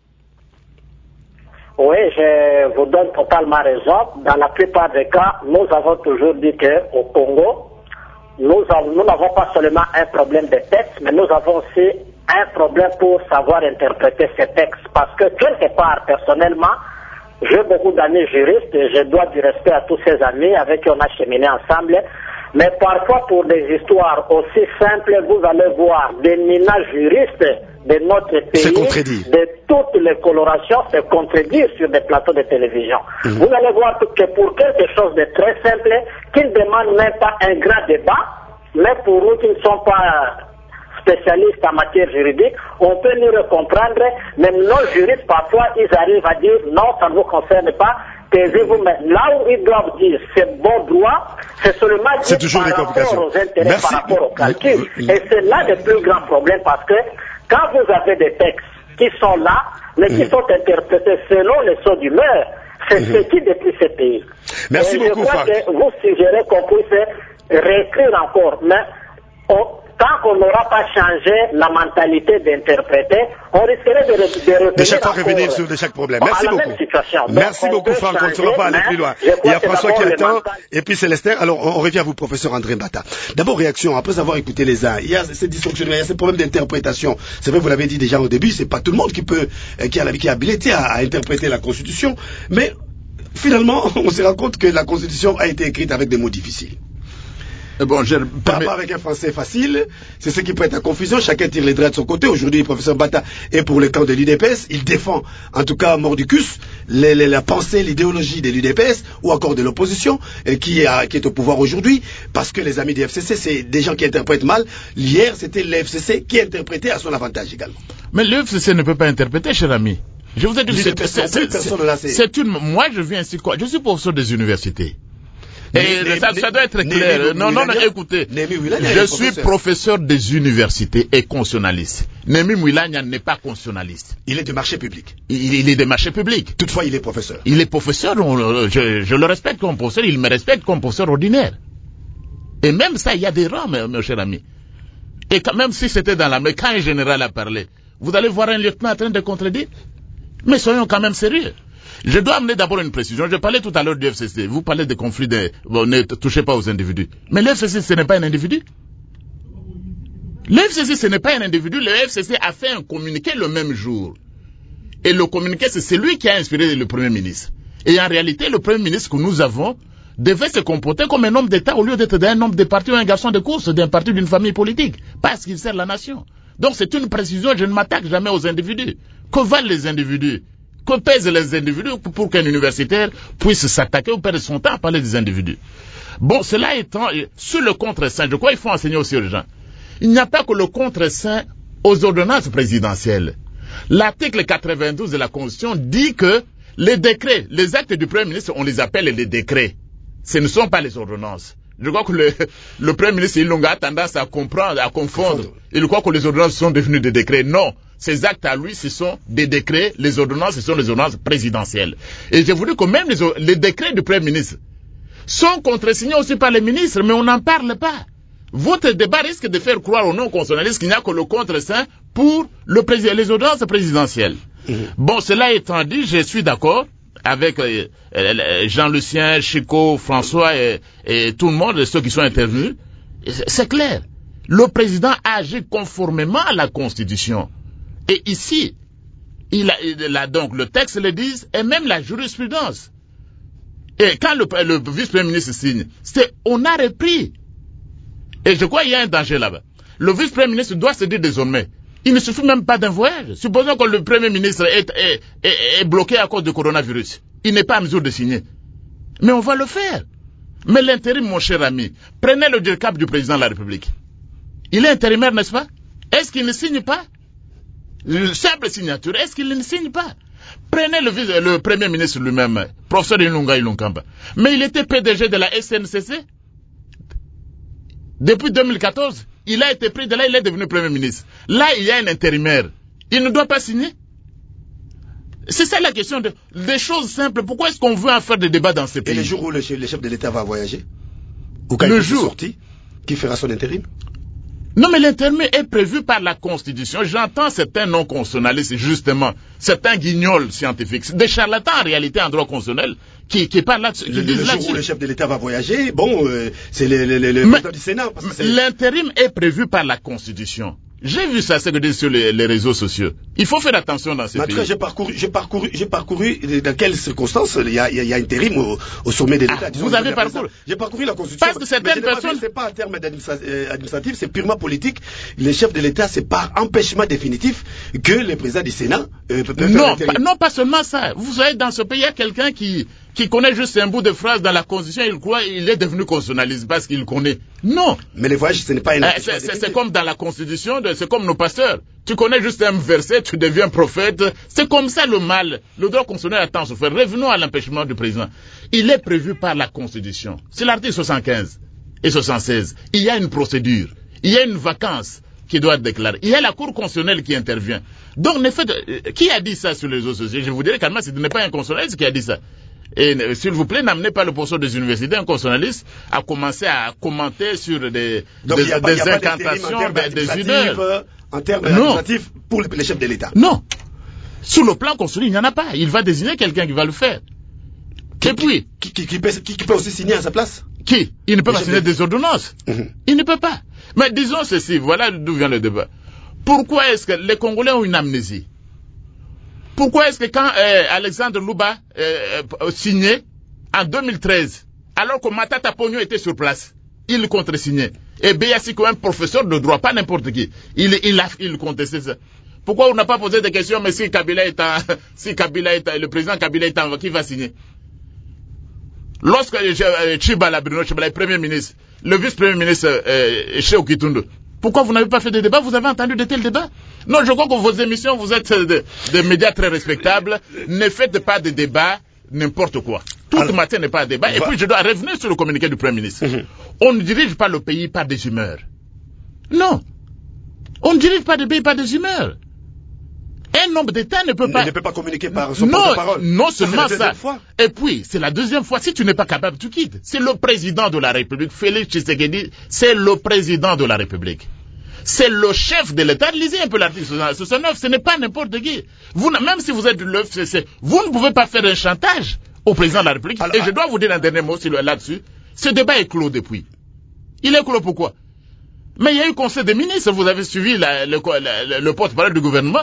Oui, je vous donne totalement raison. Dans la plupart des cas, nous avons toujours dit qu'au Congo, nous n'avons pas seulement un problème de texte, mais nous avons aussi un problème pour savoir interpréter ces textes. Parce que quelque part, personnellement, j'ai beaucoup d'amis juristes et je dois du respect à tous ces amis avec qui on a cheminé ensemble. Mais parfois, pour des histoires aussi simples, vous allez voir des minages juristes de notre pays, de toutes les colorations, se contredire sur des plateaux de télévision. Mmh. Vous allez voir que pour quelque chose de très simple, qui ne demande même pas un grand débat, mais pour nous qui ne sommes pas spécialistes en matière juridique, on peut nous le comprendre. Même nos juristes, parfois, ils arrivent à dire non, ça ne vous concerne pas. Taisez-vous, mais là où ils doivent dire c'est bon droit, c'est seulement dire par rapport aux intérêts, Merci. par rapport au calcul. Oui. Et c'est là le plus grand problème, parce que quand vous avez des textes qui sont là, mais qui mmh. sont interprétés selon les sauts d'humeur, c'est mmh. ce qui détruit ce pays. Merci Et beaucoup, je crois Franck. que vous suggérez qu'on puisse réécrire encore, mais on, tant qu'on n'aura pas changé la mentalité d'interpréter, on risquerait de, de revenir de chaque fois revenir sur de chaque problème. Merci beaucoup. Merci beaucoup, Franck. On ne saura pas aller plus loin. Il y a François qui attend, et puis Célestin. Alors, on, on revient à vous, professeur André Mbata. D'abord, réaction, après avoir écouté les uns. Il y a ces dysfonctionnements, il y a ces problèmes d'interprétation. C'est vrai, vous l'avez dit déjà au début, c'est pas tout le monde qui peut, qui a, qui est habilité à, à interpréter la Constitution. Mais, finalement, on se rend compte que la Constitution a été écrite avec des mots difficiles. Bon, je... Par rapport avec un français facile, c'est ce qui prête à confusion. Chacun tire les draps de son côté. Aujourd'hui, le professeur Mbata est pour le camp de l'U D P S. Il défend, en tout cas, mordicus, les, les, la pensée, l'idéologie de l'U D P S ou encore de l'opposition qui est, qui est au pouvoir aujourd'hui. Parce que les amis du F C C, c'est des gens qui interprètent mal. Hier, c'était le F C C qui interprétait à son avantage également. Mais le F C C ne peut pas interpréter, cher ami. Je vous ai dit, c'est une... Moi, je viens ici, quoi. Je suis professeur des universités. Et né, ça, né, ça doit être clair. Né, non, non, non, écoutez. Né, je suis professeur. professeur des universités et constitutionnaliste. Némi Mouilagna n'est pas constitutionnaliste. Il est de marché public. Il, il est de marché public. Toutefois, il est professeur. Il est professeur, on, je, je le respecte comme professeur, il me respecte comme professeur ordinaire. Et même ça, il y a des rangs, mon cher ami. Et quand même si c'était dans la... Mais quand un général a parlé, vous allez voir un lieutenant en train de contredire. Mais soyons quand même sérieux. Je dois amener d'abord une précision. Je parlais tout à l'heure du F C C. Vous parlez des conflits, de... bon, ne touchez pas aux individus. Mais le F C C, ce n'est pas un individu. Le F C C, ce n'est pas un individu. Le F C C a fait un communiqué le même jour. Et le communiqué, c'est celui qui a inspiré le Premier ministre. Et en réalité, le Premier ministre que nous avons devait se comporter comme un homme d'État au lieu d'être un homme de parti ou un garçon de course d'un parti d'une famille politique. Parce qu'il sert la nation. Donc c'est une précision, je ne m'attaque jamais aux individus. Que valent les individus? Que pèsent les individus pour qu'un universitaire puisse s'attaquer ou perdre son temps à parler des individus? Bon, cela étant, sur le contre-saint, je crois qu'il faut enseigner aussi aux gens. Il n'y a pas que le contre-saint aux ordonnances présidentielles. L'article quatre-vingt-douze de la Constitution dit que les décrets, les actes du Premier ministre, on les appelle les décrets. Ce ne sont pas les ordonnances. Je crois que le, le Premier ministre Ilunga a tendance à comprendre, à confondre. Il croit que les ordonnances sont devenues des décrets. Non. Ces actes à lui, ce sont des décrets. Les ordonnances, ce sont les ordonnances présidentielles. Et je vous dis que même les, les décrets du Premier ministre sont contresignés aussi par les ministres, mais on n'en parle pas. Votre débat risque de faire croire aux non-constitutionnalistes qu'il n'y a que le contre-saint pour le président, les ordonnances présidentielles. Mmh. Bon, cela étant dit, je suis d'accord avec euh, Jean-Lucien, Chico, François et, et tout le monde, ceux qui sont intervenus. C'est clair. Le président a agi conformément à la Constitution. Et ici, il a, il a donc le texte le dit, et même la jurisprudence. Et quand le, le vice-premier ministre signe, c'est on a repris. Et je crois qu'il y a un danger là-bas. Le vice-premier ministre doit se dire désormais, il ne suffit même pas d'un voyage. Supposons que le premier ministre est, est, est, est bloqué à cause du coronavirus. Il n'est pas en mesure de signer. Mais on va le faire. Mais l'intérim, mon cher ami, prenez le dircap du président de la République. Il est intérimaire, n'est-ce pas? Est-ce qu'il ne signe pas? Une simple signature, est-ce qu'il ne signe pas? Prenez le, vice, le premier ministre lui-même, professeur Ilunga Ilunkamba. Mais il était P D G de la S N C C. Depuis deux mille quatorze, il a été pris de là, il est devenu Premier ministre. Là, il y a un intérimaire. Il ne doit pas signer. C'est ça la question de, des choses simples. Pourquoi est-ce qu'on veut en faire des débats dans ces pays? Et le jour où le chef, le chef de l'État va voyager? Ou quand le il jour sorti, qui fera son intérim? Non, mais l'intérim est prévu par la Constitution. J'entends certains non-constitutionnalistes, justement, certains guignols scientifiques, des charlatans en réalité en droit constitutionnel, qui, qui parlent là-dessus. Le, le jour où le chef de l'État va voyager, bon, euh, c'est le, le, le, le président du Sénat. L'intérim est prévu par la Constitution. J'ai vu ça, ce que disent sur les, les réseaux sociaux. Il faut faire attention dans ces pays. J'ai parcouru, j'ai parcouru, j'ai parcouru dans quelles circonstances il y a, il y a intérim au, au sommet de l'État. Ah, vous avez parcouru? J'ai parcouru la Constitution. Parce que certaines personnes... C'est pas en termes administratifs, c'est purement politique. Le chef de l'État, c'est par empêchement définitif que le président du Sénat euh, peut faire non, pas, non, pas seulement ça. Vous savez, dans ce pays, il y a quelqu'un qui, qui connaît juste un bout de phrase dans la Constitution, il croit qu'il est devenu constitutionnaliste parce qu'il connaît. Non. Mais les voyages, ce n'est pas une... Euh, c'est comme dans la Constitution, c'est comme nos pasteurs. Tu connais juste un verset, tu deviens prophète. C'est comme ça le mal. Le droit constitutionnel a tant souffert. Revenons à l'empêchement du président. Il est prévu par la Constitution. C'est l'article soixante-quinze et soixante-seize. Il y a une procédure. Il y a une vacance qui doit être déclarée. Il y a la Cour constitutionnelle qui intervient. Donc, en effet, qui a dit ça sur les réseaux sociaux? Je vous dirais carrément, ce n'est pas un constitutionnaliste qui a dit ça. Et s'il vous plaît, n'amenez pas le professeur des universités, un constitutionnaliste, à commencer à commenter sur des, donc, des, y a pas, des y a incantations, des, des idées. En termes administratifs, pour le, le chef de l'État. Non. Sur le plan constitutionnel, il n'y en a pas. Il va désigner quelqu'un qui va le faire. Qui, Et puis... Qui, qui, qui, peut, qui, qui peut aussi signer à sa place? Qui? Il ne peut le pas signer des ordonnances. Mm-hmm. Il ne peut pas. Mais disons ceci, voilà d'où vient le débat. Pourquoi est-ce que les Congolais ont une amnésie? Pourquoi est-ce que quand euh, Alexandre Louba euh, euh, signait en deux mille treize, alors que Matata Pogno était sur place, il contre-signait. Et Beyasiko, un professeur de droit, pas n'importe qui, il, il, a, il contestait ça. Pourquoi on n'a pas posé des questions, mais si Kabila est en, si Kabila est en, le président Kabila est en, qui va signer? Lorsque euh, Chibala Bruno Chibala est premier ministre, le vice-premier ministre euh, Cheikh Kitundu, pourquoi vous n'avez pas fait de débat? Vous avez entendu de tels débats? Non, je crois que vos émissions, vous êtes des de médias très respectables. Ne faites pas de débats n'importe quoi. Tout le matin n'est pas un débat. Et puis, je dois revenir sur le communiqué du Premier ministre. Mm-hmm. On ne dirige pas le pays par des humeurs. Non. On ne dirige pas le pays par des humeurs. Un homme d'État ne peut pas... Il ne peut pas communiquer par son non, porte-parole. Non seulement ça. Fois. Et puis, c'est la deuxième fois. Si tu n'es pas capable, tu quittes. C'est le président de la République. Félix Tshisekedi, c'est le président de la République. C'est le chef de l'État. Lisez un peu l'article soixante-neuf. Ce n'est pas n'importe qui. Vous, même si vous êtes de l'E F C C, vous ne pouvez pas faire un chantage au président de la République. Alors, et je dois vous dire un dernier mot là-dessus. Ce débat est clos depuis. Il est clos pourquoi? Mais il y a eu conseil des ministres. Vous avez suivi la, le, la, le porte-parole du gouvernement.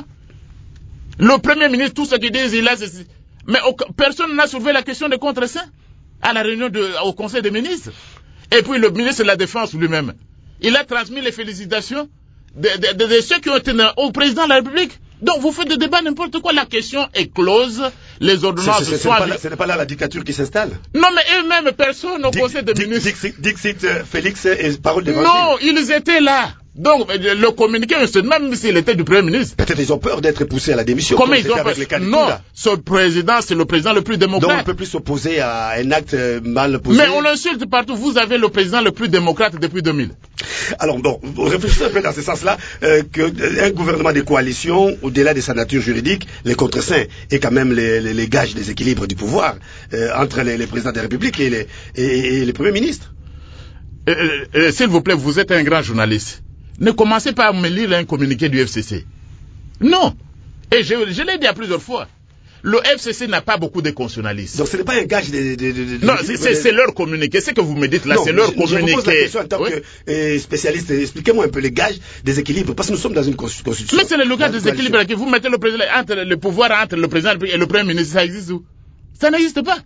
Le premier ministre, tout ce qu'il dit, il a ceci. Mais au, personne n'a soulevé la question des contre-saints à la réunion de, au conseil des ministres. Et puis le ministre de la Défense lui-même, il a transmis les félicitations de, de, de, de ceux qui ont été au président de la République. Donc vous faites des débats n'importe quoi. La question est close. Les ordonnances sont... Ce n'est pas là la dictature qui s'installe. Non, mais eux-mêmes, personne au Dic, conseil des Dic, ministres. Dixit, Dixit euh, Félix et parole d'évangile. Non, ils étaient là. Donc, le communiqué, même s'il était du Premier ministre. Peut-être ils ont peur d'être poussés à la démission. Comment ils ont peur? Non, ce président, c'est le président le plus démocrate. Donc on ne peut plus s'opposer à un acte mal posé. Mais on l'insulte partout. Vous avez le président le plus démocrate depuis deux mille. Alors bon, réfléchissez un peu dans ce sens-là, euh, qu'un gouvernement de coalition, au-delà de sa nature juridique, les contre-saints est quand même les, les, les gages des équilibres du pouvoir euh, entre les, les présidents de la République et les, et, et les premiers ministres. Euh, euh, S'il vous plaît, vous êtes un grand journaliste. Ne commencez pas à me lire un communiqué du F C C. Non. Et je, je l'ai dit à plusieurs fois. Le F C C n'a pas beaucoup de constitutionnalistes. Donc ce n'est pas un gage de... de, de, de non, c'est de... leur communiqué. Ce que vous me dites là, c'est leur je, communiqué. Je vous pose la question en tant oui. que euh, spécialiste. Expliquez-moi un peu les gages des équilibres. Parce que nous sommes dans une constitution. Mais c'est le gage des équilibres. Vous mettez le, président, entre, le pouvoir entre le président et le premier ministre. Ça existe où? Ça n'existe pas.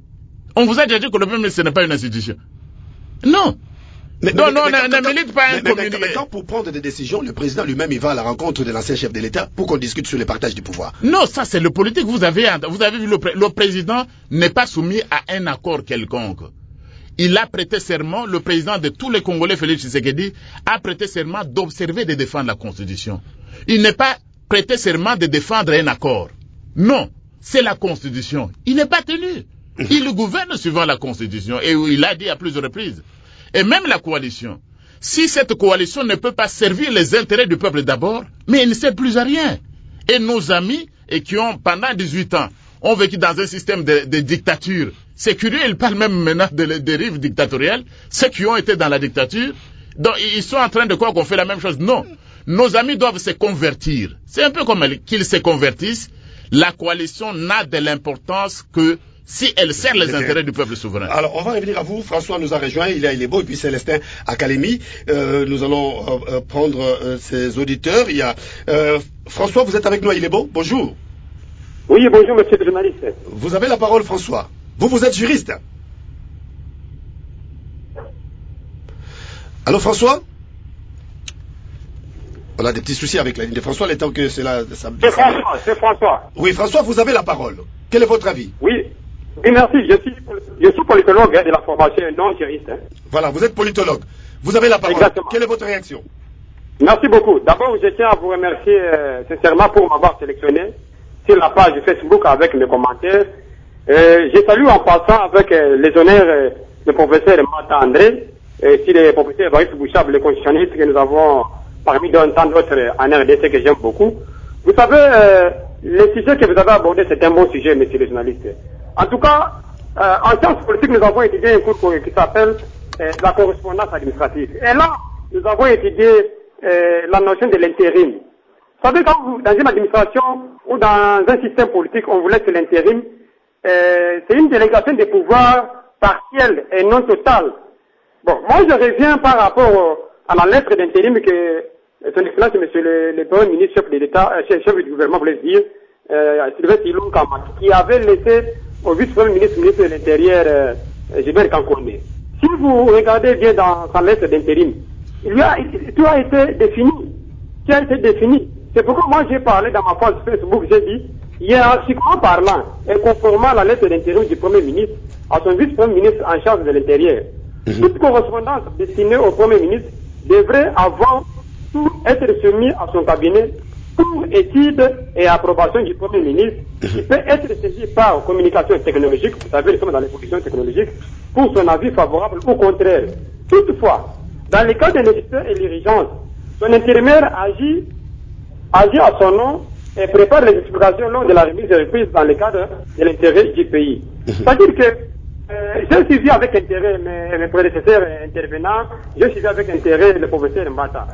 On vous a déjà dit que le premier ministre ce n'est pas une institution. Non. Mais, non, mais, non, mais, ne milite pas un mais, communiqué. Mais quand pour prendre des décisions, le président lui-même, il va à la rencontre de l'ancien chef de l'État pour qu'on discute sur le partage du pouvoir. Non, ça c'est le politique. Vous avez, vous avez vu, le, le président n'est pas soumis à un accord quelconque. Il a prêté serment, le président de tous les Congolais, Félix Tshisekedi, a prêté serment d'observer et de défendre la Constitution. Il n'est pas prêté serment de défendre un accord. Non, c'est la Constitution. Il n'est pas tenu. Il gouverne suivant la Constitution et il a dit à plusieurs reprises. Et même la coalition, si cette coalition ne peut pas servir les intérêts du peuple d'abord, mais elle ne sert plus à rien. Et nos amis, et qui ont pendant dix-huit ans, ont vécu dans un système de, de dictature, c'est curieux, ils parlent même maintenant de la dérive dictatoriale, ceux qui ont été dans la dictature, donc ils sont en train de croire qu'on fait la même chose. Non, nos amis doivent se convertir. C'est un peu comme qu'ils se convertissent, la coalition n'a de l'importance que si elle sert les intérêts du peuple souverain. Alors, on va revenir à vous. François nous a rejoint, il est, il est beau, et puis Célestin Académie. Euh, nous allons euh, prendre euh, ses auditeurs. Il y a euh, François, vous êtes avec nous à Il est beau. Bonjour. Oui, bonjour, monsieur le journaliste. Vous avez la parole, François. Vous, vous êtes juriste. Allô, François? On a des petits soucis avec la ligne de François, le temps que c'est là. Ça... C'est François, c'est François. Oui, François, vous avez la parole. Quel est votre avis? Oui. Oui, merci. Je suis, je suis politologue hein, de la formation non juriste. Hein. Voilà, vous êtes politologue. Vous avez la parole. Exactement. Quelle est votre réaction? Merci beaucoup. D'abord, je tiens à vous remercier euh, sincèrement pour m'avoir sélectionné sur la page Facebook avec mes commentaires. Euh, je salue en passant avec euh, les honneurs euh, le professeur Mata André et si le professeur Baris Bouchab, le constitutionnaliste que nous avons parmi tant d'autres euh, en R D C que j'aime beaucoup. Vous savez, euh, le sujet que vous avez abordé, c'est un bon sujet, monsieur le journaliste. En tout cas, euh, en sciences politiques, nous avons étudié un cours qui s'appelle euh, la correspondance administrative. Et là, nous avons étudié euh, la notion de l'intérim. Vous savez, quand vous, dans une administration ou dans un système politique, on vous laisse l'intérim, euh, c'est une délégation de pouvoir partielle et non totale. Bon, moi je reviens par rapport à la lettre d'intérim que son excellence, monsieur le, le premier ministre, chef de l'État, euh, chef, chef du gouvernement, voulait dire, euh, Sylvestre Ilunga, qui avait laissé au vice-premier ministre, ministre de l'Intérieur, euh, Gilbert Kankone. Si vous regardez bien dans sa lettre d'intérim, il y a, tout a été défini. Tout a été défini. C'est pourquoi moi j'ai parlé dans ma page Facebook, j'ai dit, hiérarchiquement parlant, et conformément à la lettre d'intérim du Premier ministre, à son vice-premier ministre en charge de l'Intérieur, mmh. toute correspondance destinée au Premier ministre devrait avant tout être soumis à son cabinet pour étude et approbation du Premier ministre, qui peut être saisi par communication technologique, vous savez, nous sommes dans l'évolution technologique, pour son avis favorable ou contraire. Toutefois, dans le cas de nécessité et l'urgence, son intérimaire agit, agit à son nom et prépare les explications lors de la remise de reprise dans le cadre de l'intérêt du pays. C'est-à-dire que euh, j'ai suivi avec intérêt mes, mes prédécesseurs intervenants, j'ai suivi avec intérêt le professeur Mbata.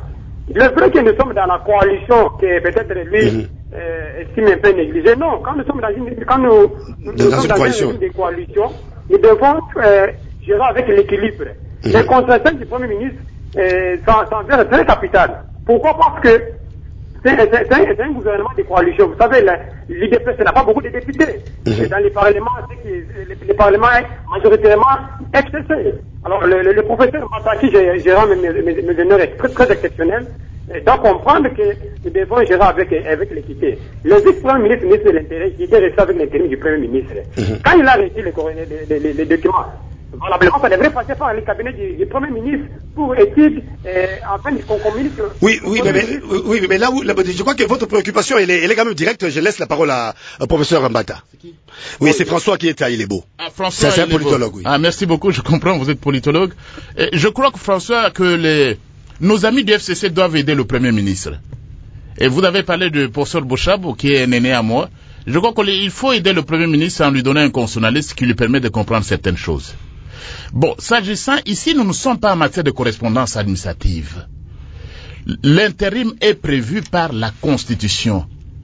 Il est vrai que nous sommes dans la coalition que peut-être lui mm-hmm. euh, estime un peu négligée. Non, quand nous sommes dans une, quand nous, nous, nous sommes dans coalition. une coalition, nous devons euh, gérer avec l'équilibre. Mm-hmm. Les contraintes du Premier ministre euh, sont très capitales. Pourquoi? Parce que c'est, c'est, c'est, un, c'est un gouvernement de coalition. Vous savez, l'U D P S n'a pas beaucoup de députés. Mm-hmm. Dans les parlements, c'est que les, les parlements est majoritairement excessés. Alors, le, le, le professeur Mataki gérant mes, mes, mes, mes honneurs est très, très exceptionnel. Et donc, comprendre que nous devons gérer avec, avec l'équité. Le vice-premier ministre, ministre de l'Intérieur, qui était resté avec l'intérim du Premier ministre, mm-hmm. quand il a reçu les, les, les, les documents, valablement, ça devrait passer par le cabinet du, du Premier ministre pour étude, euh, afin qu'on communique. Oui, oui, mais, mais, oui, mais là où, là, je crois que votre préoccupation, elle est, elle est quand même directe. Je laisse la parole à, à professeur Mbata. C'est qui? Oui, c'est François qui est à Ilebo. Ah, François, c'est un politologue, oui. Ah, merci beaucoup, je comprends, vous êtes politologue. Et je crois que François, que les, nos amis du F C C doivent aider le Premier ministre. Et vous avez parlé de professeur Bouchabou, qui est un aîné à moi. Je crois qu'il faut aider le Premier ministre en lui donnant un constitutionnaliste qui lui permet de comprendre certaines choses. Bon, s'agissant, ici, nous ne sommes pas en matière de correspondance administrative. L'intérim est prévu par la Constitution.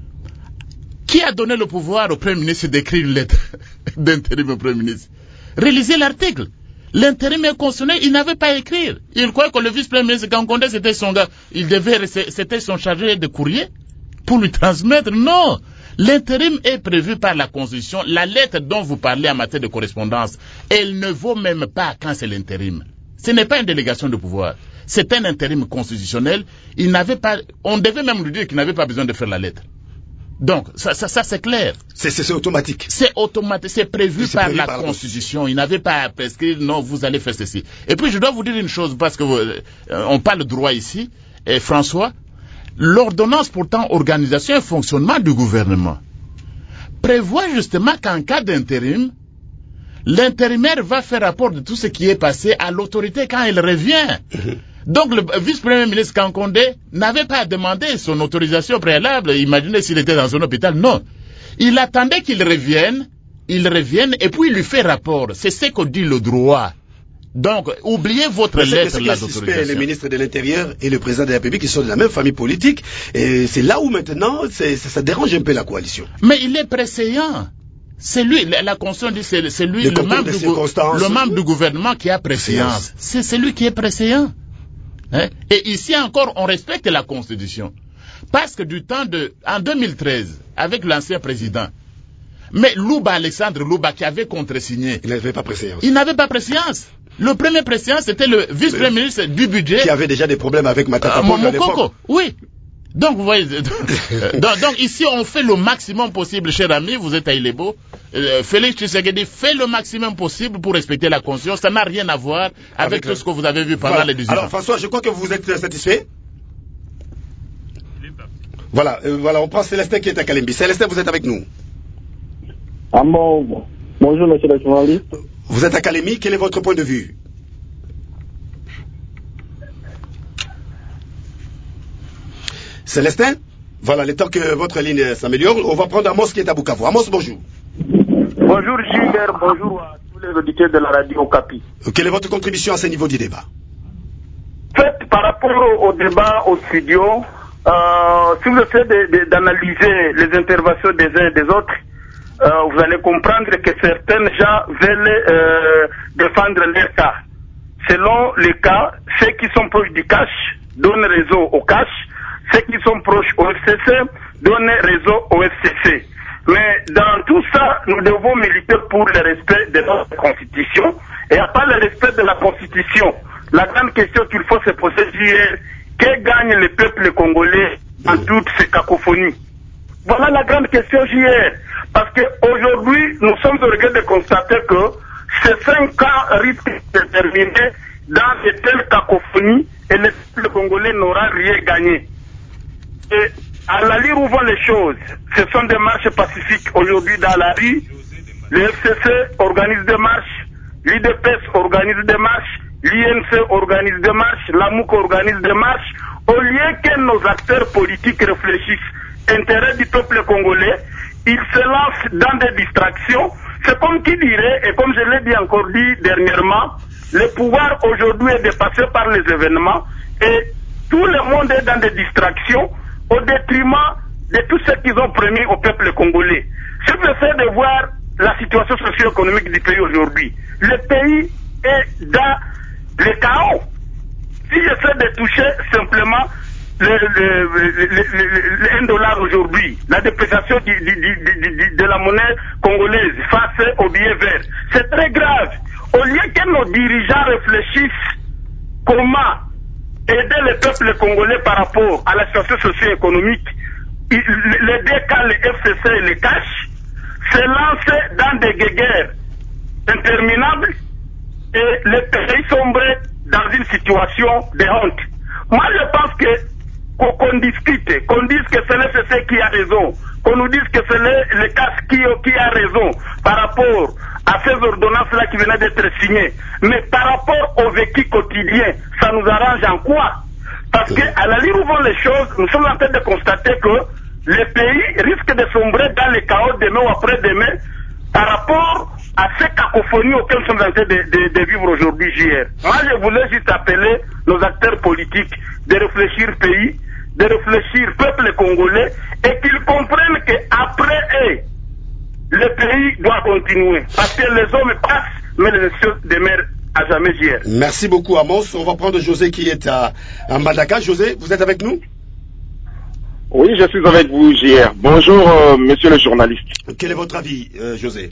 Qui a donné le pouvoir au Premier ministre d'écrire une lettre d'intérim au Premier ministre? Rélisez l'article. L'intérim est constitutionnel, il n'avait pas à écrire. Il croyait que le vice-premier ministre Kankonde, c'était son gars. Il devait, c'était son chargé de courrier pour lui transmettre. Non! L'intérim est prévu par la Constitution. La lettre dont vous parlez en matière de correspondance, elle ne vaut même pas quand c'est l'intérim. Ce n'est pas une délégation de pouvoir. C'est un intérim constitutionnel. Il n'avait pas, on devait même lui dire qu'il n'avait pas besoin de faire la lettre. Donc, ça, ça, ça c'est clair. C'est, c'est, c'est automatique. C'est automatique. C'est prévu, c'est par, prévu la par la Constitution. Il n'avait pas à prescrire, non, vous allez faire ceci. Et puis, je dois vous dire une chose, parce que euh, on parle droit ici, et François, l'ordonnance portant organisation et fonctionnement du gouvernement prévoit justement qu'en cas d'intérim, l'intérimaire va faire rapport de tout ce qui est passé à l'autorité quand il revient. Mm-hmm. Donc le vice-premier ministre Kankonde n'avait pas à demander son autorisation préalable. Imaginez s'il était dans un hôpital. Non. Il attendait qu'il revienne, il revienne et puis il lui fait rapport. C'est ce que dit le droit. Donc, oubliez votre mais lettre c'est là d'autorisation. Le ministre de l'Intérieur et le président de la République, qui sont de la même famille politique, et c'est là où maintenant, c'est, ça, ça dérange un peu la coalition. Mais il est préséant. C'est lui, la, la Constitution dit, c'est, c'est lui, le membre, du, le membre du gouvernement qui a préséance. C'est celui qui est préséant. Hein? Et ici encore, on respecte la Constitution. Parce que du temps de, en deux mille treize, avec l'ancien président, mais Louba, Alexandre Louba, qui avait contresigné. Il n'avait pas préséance. Il n'avait pas préséance. Le premier président, c'était le vice-premier ministre du budget. Qui avait déjà des problèmes avec Matata Pongo euh, à l'époque. Oui. Donc, vous voyez, donc, donc, ici, on fait le maximum possible, cher ami, vous êtes à Ilebo. Euh, Félix Tshisekedi fait le maximum possible pour respecter la Constitution. Ça n'a rien à voir avec, avec tout le... ce que vous avez vu pendant voilà. les dix-huit ans. Alors, François, je crois que vous êtes satisfait. Voilà, euh, voilà, on prend Célestin qui est à Kalembi. Célestin, vous êtes avec nous. Ah bon, bonjour, monsieur le journaliste. Vous êtes à Kalemi, quel est votre point de vue? Célestin? Voilà, le temps que votre ligne s'améliore, on va prendre Amos qui est à Bukavu. Amos, bonjour. Bonjour Gilbert, bonjour à tous les auditeurs de la radio Okapi. Quelle est votre contribution à ce niveau du débat? En fait, par rapport au, au débat au studio, euh, si vous essayez de, de, d'analyser les interventions des uns et des autres, Euh, vous allez comprendre que certains gens veulent euh, défendre leur cas. Selon les cas, ceux qui sont proches du cash donnent raison au cash, ceux qui sont proches au F C C donnent raison au F C C. Mais dans tout ça, nous devons militer pour le respect de notre constitution. Et à part le respect de la constitution, la grande question qu'il faut se poser est que gagne le peuple congolais en toutes ces cacophonies? Voilà la grande question J R. Parce qu'aujourd'hui, nous sommes obligés de constater que ces cinq ans risquent de se terminer dans de telles cacophonies et le peuple congolais n'aura rien gagné. Et à la lire où vont les choses, ce sont des marches pacifiques aujourd'hui dans la rue. Le F C C organise des marches, l'U D P S organise des marches, l'I N C organise des marches, l'A M O C organise des marches. Au lieu que nos acteurs politiques réfléchissent intérêt du peuple congolais, ils se lancent dans des distractions. C'est comme qui dirait, et comme je l'ai dit encore dit dernièrement, le pouvoir aujourd'hui est dépassé par les événements et tout le monde est dans des distractions au détriment de tout ce qu'ils ont promis au peuple congolais. Si vous essayez de voir la situation socio-économique du pays aujourd'hui, le pays est dans le chaos. Si j'essaie de toucher simplement le, le, le, le, le un dollar aujourd'hui, la dépréciation du, du, du, du, de la monnaie congolaise face au billet vert, c'est très grave. Au lieu que nos dirigeants réfléchissent comment aider le peuple congolais par rapport à la situation socio-économique, les décals, les F C C et les cash se lancent dans des guerres interminables et le pays sombre dans une situation de honte. Moi, je pense que qu'on qu discute, qu'on dise que c'est le F C C qui a raison, qu'on nous dise que c'est le, le C A S qui, qui a raison par rapport à ces ordonnances-là qui venaient d'être signées. Mais par rapport au vécu quotidien, ça nous arrange en quoi? Parce qu'à la ligne où vont les choses, nous sommes en train de constater que le pays risque de sombrer dans le chaos demain ou après-demain par rapport à ces cacophonies auxquelles nous sommes en train de, de, de vivre aujourd'hui, J R. Moi, je voulais juste appeler nos acteurs politiques de réfléchir pays, de réfléchir peuple congolais et qu'ils comprennent qu'après eux, le pays doit continuer. Parce que les hommes passent, mais les choses demeurent à jamais, J R. Merci beaucoup, Amos. On va prendre José qui est à, à Mbandaka. José, vous êtes avec nous? Oui, je suis avec vous, J R. Bonjour, euh, monsieur le journaliste. Quel est votre avis, euh, José?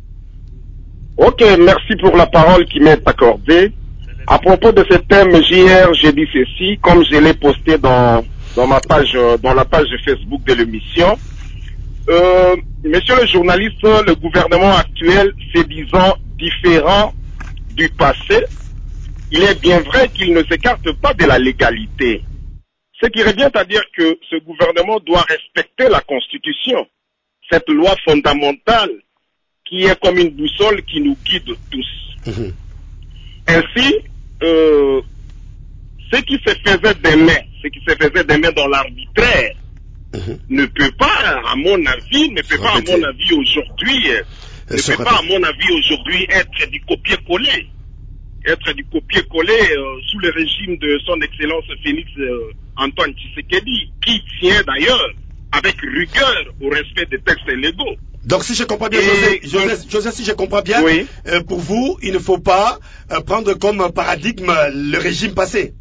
Ok, merci pour la parole qui m'est accordée. À propos de ce thème, J R, j'ai dit ceci, comme je l'ai posté dans, dans ma page, dans la page Facebook de l'émission. Euh, monsieur le journaliste, le gouvernement actuel, se disant différent du passé, il est bien vrai qu'il ne s'écarte pas de la légalité. Ce qui revient à dire que ce gouvernement doit respecter la Constitution, cette loi fondamentale qui est comme une boussole qui nous guide tous. Mmh. Ainsi, euh, ce qui se faisait demain, ce qui se faisait demain dans l'arbitraire, mmh. ne peut pas, à mon avis, ne peut pas, à mon avis aujourd'hui, ne peut pas, à mon avis aujourd'hui être du copier-coller. Être du copier-coller euh, sous le régime de son Excellence Félix euh, Antoine Tshisekedi, qui tient d'ailleurs avec rigueur au respect des textes légaux. Donc si je comprends bien, José, José, José, si je comprends bien, oui. euh, pour vous, il ne faut pas euh, prendre comme paradigme le régime passé.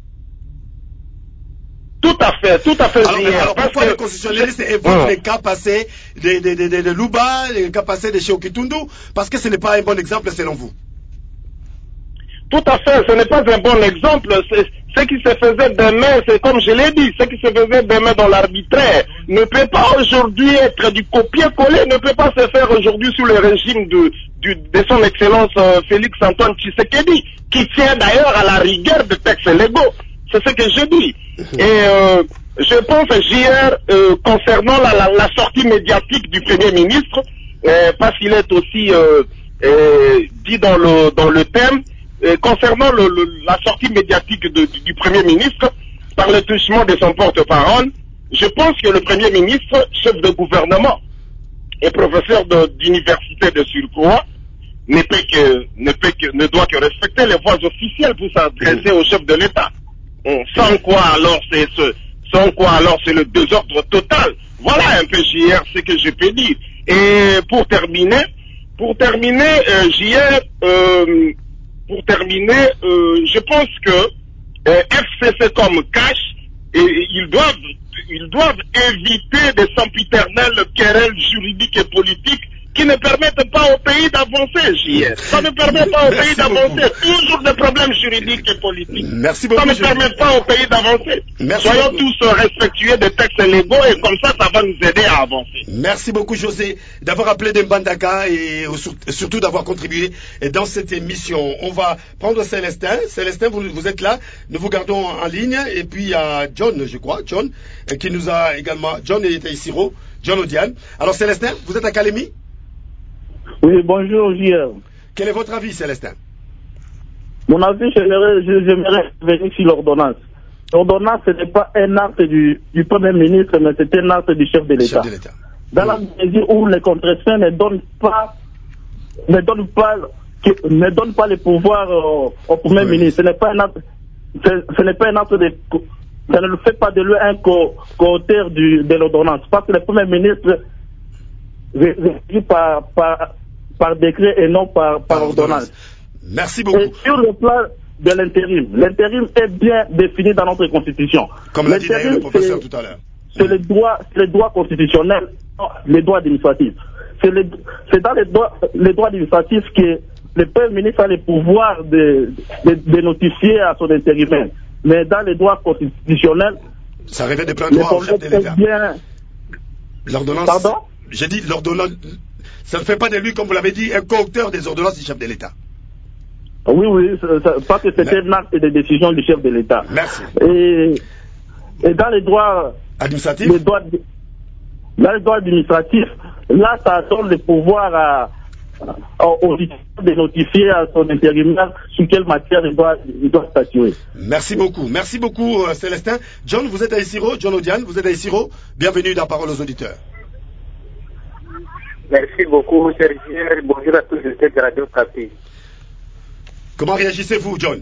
Tout à fait, tout à fait. Alors, alors pourquoi que... le constitutionnaliste évoque oh. les cas passés de, de, de, de, de Luba, les cas passés de Cheokitundu, parce que ce n'est pas un bon exemple selon vous? Tout à fait, ce n'est pas un bon exemple. Ce qui se faisait demain, c'est comme je l'ai dit, ce qui se faisait demain dans l'arbitraire ne peut pas aujourd'hui être du copier-coller, ne peut pas se faire aujourd'hui sous le régime de, de, de son Excellence euh, Félix Antoine Tshisekedi, qui tient d'ailleurs à la rigueur des textes légaux. C'est ce que je dis. Et euh, je pense, J R, euh, concernant la, la, la sortie médiatique du Premier ministre, euh, parce qu'il est aussi euh, euh, dit dans le, dans le thème, Euh, concernant le, le, la sortie médiatique de, du, du Premier ministre, par le touchement de son porte-parole, je pense que le Premier ministre, chef de gouvernement et professeur d'université de, de surcroît, ne, peut que, ne, peut que, ne doit que respecter les voies officielles pour s'adresser mmh. au chef de l'État. Sans quoi alors c'est ce, sans quoi alors c'est le désordre total. Voilà un peu, J R, ce que je peux dire. Et pour terminer, pour terminer, euh, J R, euh, Pour terminer, euh, je pense que euh, F C C comme cash, et, et, ils doivent, ils doivent éviter des sempiternelles querelles juridiques et politiques qui ne permettent pas au pays d'avancer, J R. Ça ne permet pas au pays d'avancer. Toujours des problèmes juridiques et politiques. Merci beaucoup. Ça ne permet pas au pays d'avancer. Soyons tous respectueux des textes légaux et comme ça, ça va nous aider à avancer. Merci beaucoup, José, d'avoir appelé de Mbandaka et surtout d'avoir contribué dans cette émission. On va prendre Célestin. Célestin, vous, vous êtes là. Nous vous gardons en ligne. Et puis, il y a John, je crois, John, qui nous a également... John était ici, John Odiane. Alors, Célestin, vous êtes à Kalemi? Oui, bonjour, J R. Quel est votre avis, Célestin? Mon avis, j'aimerais, j'aimerais revenir sur l'ordonnance. L'ordonnance, ce n'est pas un acte du, du Premier ministre, mais c'est un acte du chef de l'État. Dans oui. la mesure où les contrôleurs ne donnent pas, ne donnent pas, ne donnent pas le pouvoir au, au Premier oui. ministre. Ce n'est pas un acte, ce, ce n'est pas un acte de, ça ne fait pas de lui un co- co-auteur du, de l'ordonnance, parce que le Premier ministre est par, par, par décret et non par, par ordonnance. Merci beaucoup. Et sur le plan de l'intérim, l'intérim est bien défini dans notre Constitution. Comme l'a dit d'ailleurs le professeur tout à l'heure. C'est le droit, c'est le droit constitutionnel, les droits administratifs. C'est, le, c'est dans les droits, les droits administratifs que le Premier ministre a le pouvoir de, de, de notifier à son intérimaire. Mais dans les droits constitutionnels, ça révèle des pleins droits au chef de l'État. Bien... L'ordonnance. Pardon? J'ai dit l'ordonnance. Ça ne fait pas de lui, comme vous l'avez dit, un co-auteur des ordonnances du chef de l'État. Oui, oui, ça, parce que c'était un acte de décision du chef de l'État. Merci. Et, et dans les droits administratifs, les droits, dans les droits administratifs, là, ça donne le pouvoir à, à, au de notifier à son intérimaire sur quelle matière il doit, il doit statuer. Merci beaucoup. Merci beaucoup, euh, Célestin. John, vous êtes à Isiro. John Odiane, vous êtes à Isiro. Bienvenue dans Parole aux auditeurs. Merci beaucoup, Serge. Bonjour à tous les auditeurs de Radio Capi. Comment réagissez-vous, John?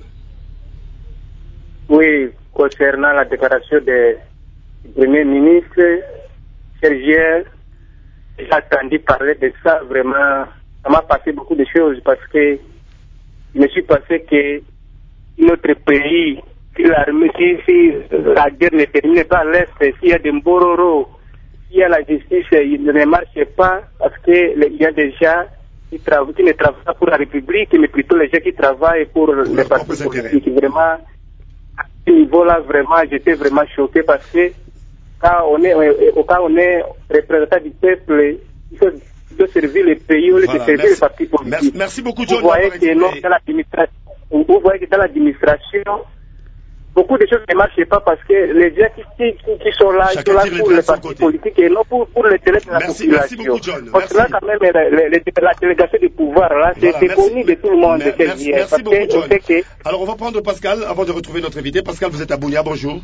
Oui, concernant la déclaration de, du Premier ministre, Serge, j'ai entendu parler de ça, vraiment, ça m'a passé beaucoup de choses parce que je me suis passé que notre pays, si l'armée, si, si la guerre ne termine pas à l'Est, s'il y a des Mbororo, s'il y a la justice, il ne marche pas parce qu'il y a des gens qui, travaillent, qui ne travaillent pas pour la République, mais plutôt les gens qui travaillent pour, pour les partis politiques. Vraiment, à ce niveau-là, vraiment, j'étais vraiment choqué parce que quand on est, quand on est représentant du peuple, il faut, il faut servir le pays, au lieu de servir les partis politiques. Merci, merci beaucoup, John. Vous voyez que non, dans l'administration, vous voyez que dans l'administration, beaucoup de choses ne marchent pas parce que les gens qui, qui, qui sont là, ils sont là pour les partis politiques et non pour, pour l'intérêt de la merci, population. Merci beaucoup, John. Parce que là, quand même, la, la, la délégation du pouvoir, là, c'est voilà, connu de tout le monde. Merci, merci, merci beaucoup, John. Que... Alors, on va prendre Pascal avant de retrouver notre invité. Pascal, vous êtes à Bounia, bonjour.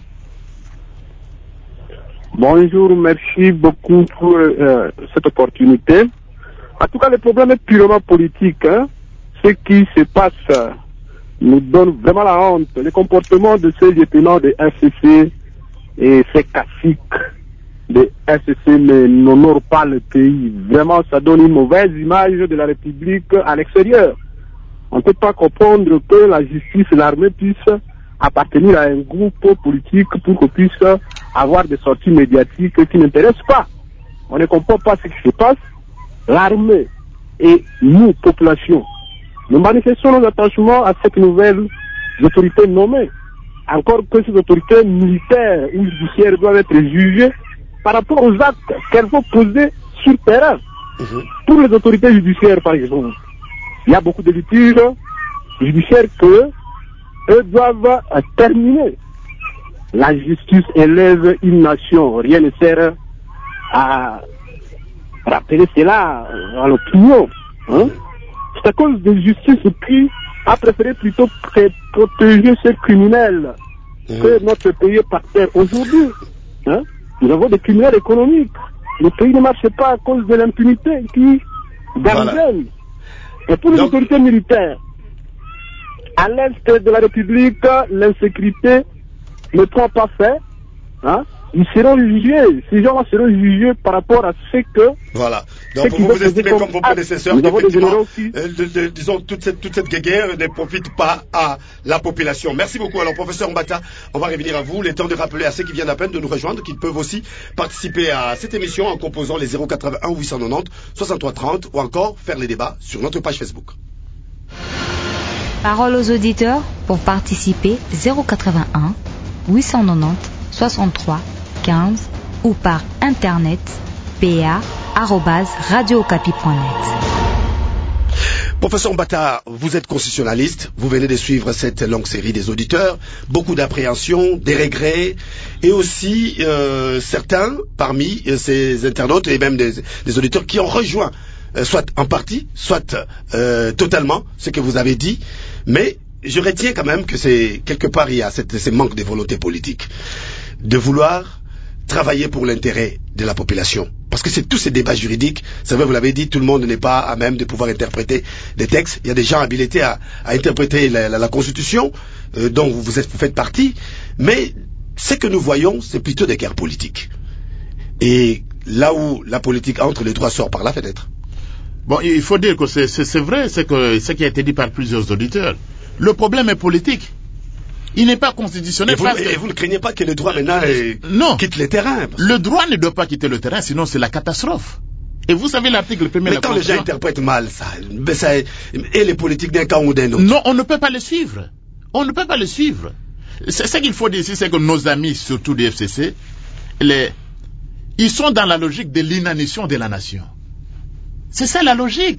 Bonjour, merci beaucoup pour euh, cette opportunité. En tout cas, le problème est purement politique. Hein. Ce qui se passe euh, nous donne vraiment la honte. Le comportement de ces lieutenants de R C C et ces caciques de R C C n'honorent pas le pays. Vraiment, ça donne une mauvaise image de la République à l'extérieur. On ne peut pas comprendre que la justice et l'armée puissent appartenir à un groupe politique pour qu'on puisse avoir des sorties médiatiques qui n'intéressent pas. On ne comprend pas ce qui se passe. L'armée et nous, population, nous manifestons nos attachements à cette nouvelle autorité nommée. Encore que ces autorités militaires ou judiciaires doivent être jugées par rapport aux actes qu'elles vont poser sur le terrain. Mmh. Pour les autorités judiciaires, par exemple, il y a beaucoup de litiges judiciaires que eux doivent terminer. La justice élève une nation. Rien ne sert à rappeler cela à l'opinion. Hein? C'est à cause de justice qui a préféré plutôt protéger ces criminels mmh. que notre pays est par terre. Aujourd'hui, hein? Nous avons des criminels économiques. Le pays ne marche pas à cause de l'impunité qui garde. Voilà. Et pour les Donc... autorités militaires, à l'est de la République, l'insécurité ne prend pas fait. Hein? Ils seront jugés. Ces gens-là seront jugés par rapport à ce que... Voilà. Donc vous, vous estimez comme vos prédécesseurs qu'effectivement, euh, de, de, disons, toute cette, toute cette guerre ne profite pas à la population. Merci beaucoup. Alors, professeur Mbata, on va revenir à vous. Il est temps de rappeler à ceux qui viennent à peine de nous rejoindre qu'ils peuvent aussi participer à cette émission en composant les zéro quatre-vingt-un huit cent quatre-vingt-dix soixante-trois trente ou encore faire les débats sur notre page Facebook. Parole aux auditeurs pour participer zéro quatre-vingt-un huit cent quatre-vingt-dix soixante-trois quinze ou par internet p a arobase radio okapi point net. Professeur Mbata, vous êtes constitutionnaliste, vous venez de suivre cette longue série des auditeurs, beaucoup d'appréhensions, des regrets, et aussi euh, certains parmi ces internautes et même des, des auditeurs qui ont rejoint, euh, soit en partie, soit euh, totalement, ce que vous avez dit, mais je retiens quand même que c'est quelque part il y a cette, ce manque de volonté politique, de vouloir travailler pour l'intérêt de la population. Parce que c'est tous ces débats juridiques, c'est vrai, vous l'avez dit, tout le monde n'est pas à même de pouvoir interpréter des textes. Il y a des gens habilités à, à interpréter la, la, la Constitution, euh, dont vous, vous, êtes, vous faites partie, mais Ce que nous voyons, c'est plutôt des guerres politiques. Et là où la politique entre, le droit sort par la fenêtre. Bon, il faut dire que c'est, c'est, c'est vrai, c'est que ce qui a été dit par plusieurs auditeurs. Le problème est politique. Il n'est pas constitutionnel. Et vous, parce et que... vous ne craignez pas que le droit maintenant non. quitte le terrain? Le droit ne doit pas quitter le terrain, sinon c'est la catastrophe. Et vous savez l'article premier de la Constitution. Mais quand les gens interprètent mal ça, ça, et les politiques d'un camp ou d'un autre. Non, on ne peut pas le suivre. On ne peut pas le suivre. C'est, ce qu'il faut dire ici, c'est que nos amis, surtout du F C C, les, ils sont dans la logique de l'inanition de la nation. C'est ça la logique.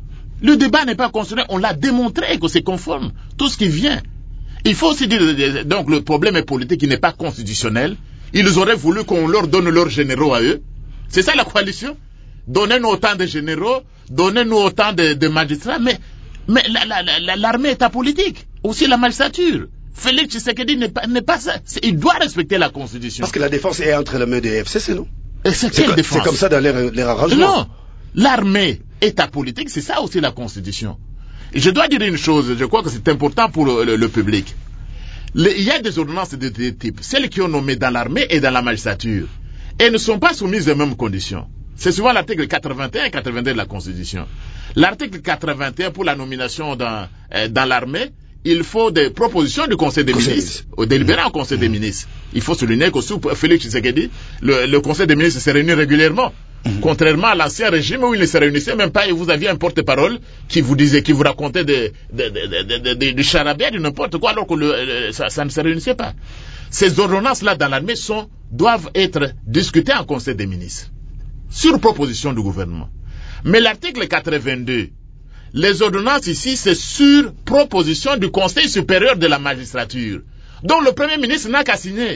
Le débat n'est pas constitutionnel. On l'a démontré que c'est conforme. Tout ce qui vient. Il faut aussi dire, donc le problème est politique, il n'est pas constitutionnel. Ils auraient voulu qu'on leur donne leurs généraux à eux. C'est ça la coalition. Donnez-nous autant de généraux, donnez-nous autant de, de magistrats, mais, mais la, la, la, l'armée est apolitique. Aussi la magistrature. Félix Tshisekedi n'est pas, n'est pas ça. C'est, il doit respecter la constitution. Parce que la défense est entre les mains des F C C, non? Et c'est quelle c'est, défense? C'est comme ça dans les, les arrangements. Non. L'armée est apolitique, c'est ça aussi la constitution. Je dois dire une chose, je crois que c'est important pour le, le, le public. Le, il y a des ordonnances de deux types, celles qui ont nommé dans l'armée et dans la magistrature. Elles ne sont pas soumises aux mêmes conditions. C'est souvent l'article quatre-vingt-un et quatre-vingt-deux de la Constitution. L'article quatre-vingt-un pour la nomination dans, euh, dans l'armée, il faut des propositions du Conseil des Conseil ministres, au délibérant au Conseil mmh. des ministres. Il faut souligner que sous Félix Tshisekedi, le, le Conseil des ministres se réunit régulièrement. Mmh. Contrairement à l'ancien régime où il ne se réunissait même pas et vous aviez un porte-parole qui vous disait, qui vous racontait des, des, des, des, des, des, des charabia, de n'importe quoi, alors que le, le, ça, ça ne se réunissait pas. Ces ordonnances-là dans l'armée sont, doivent être discutées en Conseil des ministres, sur proposition du gouvernement. Mais l'article quatre-vingt-deux, les ordonnances ici, c'est sur proposition du Conseil supérieur de la magistrature, dont le Premier ministre n'a qu'à signer.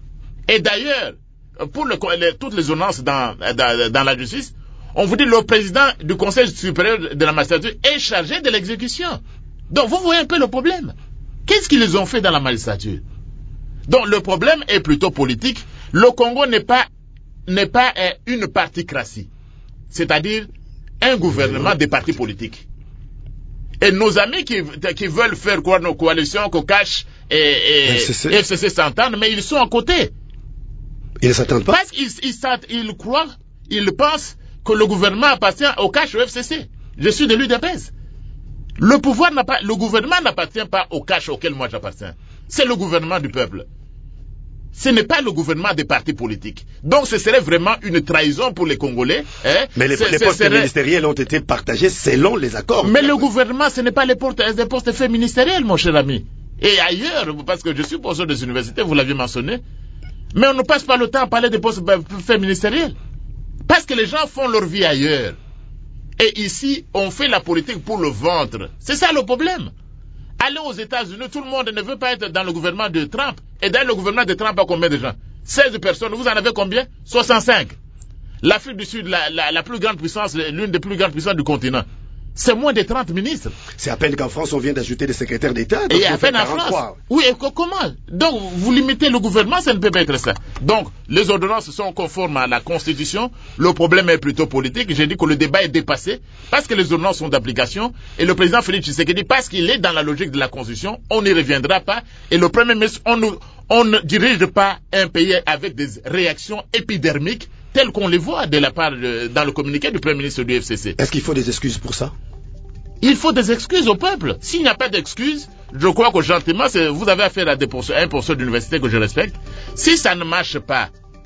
Et d'ailleurs, pour le, les, toutes les ordonnances dans, dans, dans la justice, on vous dit le président du Conseil supérieur de la magistrature est chargé de l'exécution. Donc vous voyez un peu le problème. Qu'est-ce qu'ils ont fait dans la magistrature? Donc le problème est plutôt politique. Le Congo n'est pas, n'est pas euh, une particratie, c'est-à-dire un gouvernement des partis politiques. Et nos amis qui, qui veulent faire quoi nos coalitions, Kokash et, et F C C s'entendent, mais ils sont à côté. Ils ne s'attendent pas. Parce qu'ils ils, ils croient, ils pensent que le gouvernement appartient au Kokash ou au F C C. Je suis de l'U D P S. Le pouvoir n'a pas, le gouvernement n'appartient pas au Kokash auquel moi j'appartiens. C'est le gouvernement du peuple. Ce n'est pas le gouvernement des partis politiques. Donc ce serait vraiment une trahison pour les Congolais. Hein? Mais les, les postes serait... ministériels ont été partagés selon les accords. Mais le gouvernement, ce n'est pas les postes, les postes faits ministériels, mon cher ami. Et ailleurs, parce que je suis professeur des universités, vous l'aviez mentionné, mais on ne passe pas le temps à parler des postes faits ministériels. Parce que les gens font leur vie ailleurs. Et ici, on fait la politique pour le ventre. C'est ça le problème. Allez aux États-Unis, tout le monde ne veut pas être dans le gouvernement de Trump. Et dans le gouvernement de Trump, a combien de gens? seize personnes. Vous en avez combien? soixante-cinq. L'Afrique du Sud, la, la, la plus grande puissance, l'une des plus grandes puissances du continent. C'est moins de trente ministres. C'est à peine qu'en France, on vient d'ajouter des secrétaires d'État. Et à peine en France. Oui, et comment? Donc, vous limitez le gouvernement, ça ne peut pas être ça. Donc, les ordonnances sont conformes à la Constitution. Le problème est plutôt politique. J'ai dit que le débat est dépassé parce que les ordonnances sont d'application. Et le président Félix Tshisekedi, parce qu'il est dans la logique de la Constitution, on n'y reviendra pas. Et le Premier ministre, on, nous, on ne dirige pas un pays avec des réactions épidermiques telles qu'on les voit de la part de, dans le communiqué du Premier ministre du F C C. Est-ce qu'il faut des excuses pour ça? Il faut des excuses au peuple. S'il n'y a pas d'excuses, je crois que gentiment, c'est, vous avez affaire à, des à un professeur d'université que je respecte. Si ça ne marche pas,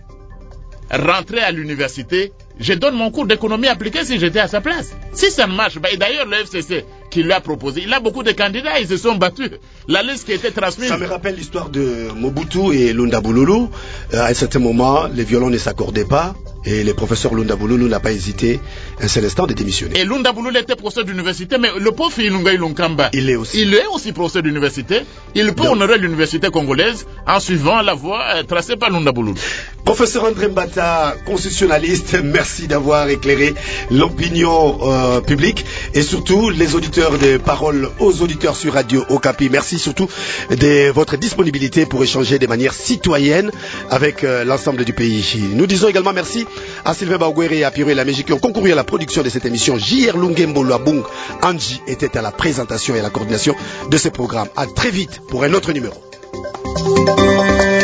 rentrer à l'université, je donne mon cours d'économie appliquée si j'étais à sa place. Si ça ne marche pas, et d'ailleurs le F C C qui l'a proposé, il a beaucoup de candidats, ils se sont battus. La liste qui a été transmise... Ça me rappelle l'histoire de Mobutu et Lunda Bululu. Euh, à un certain moment, les violons ne s'accordaient pas. Et le professeur Lunda Bululu n'a pas hésité un seul instant de démissionner. Et Lunda Bululu était professeur d'université, mais le pauvre Ilunga Ilunkamba, il est aussi, il est aussi professeur d'université. Il peut Donc, honorer l'université congolaise en suivant la voie euh, tracée par Lunda Bululu. Professeur André Mbata, constitutionnaliste, merci d'avoir éclairé l'opinion euh, publique et surtout les auditeurs de Paroles aux auditeurs sur Radio Okapi. Merci surtout de votre disponibilité pour échanger de manière citoyenne avec euh, l'ensemble du pays. Nous disons également merci à Sylvain Baouguere et à Pierre Laméji qui ont concouru à la production de cette émission. J R Lungembo Luabung Anji était à la présentation et à la coordination de ce programme. À très vite pour un autre numéro.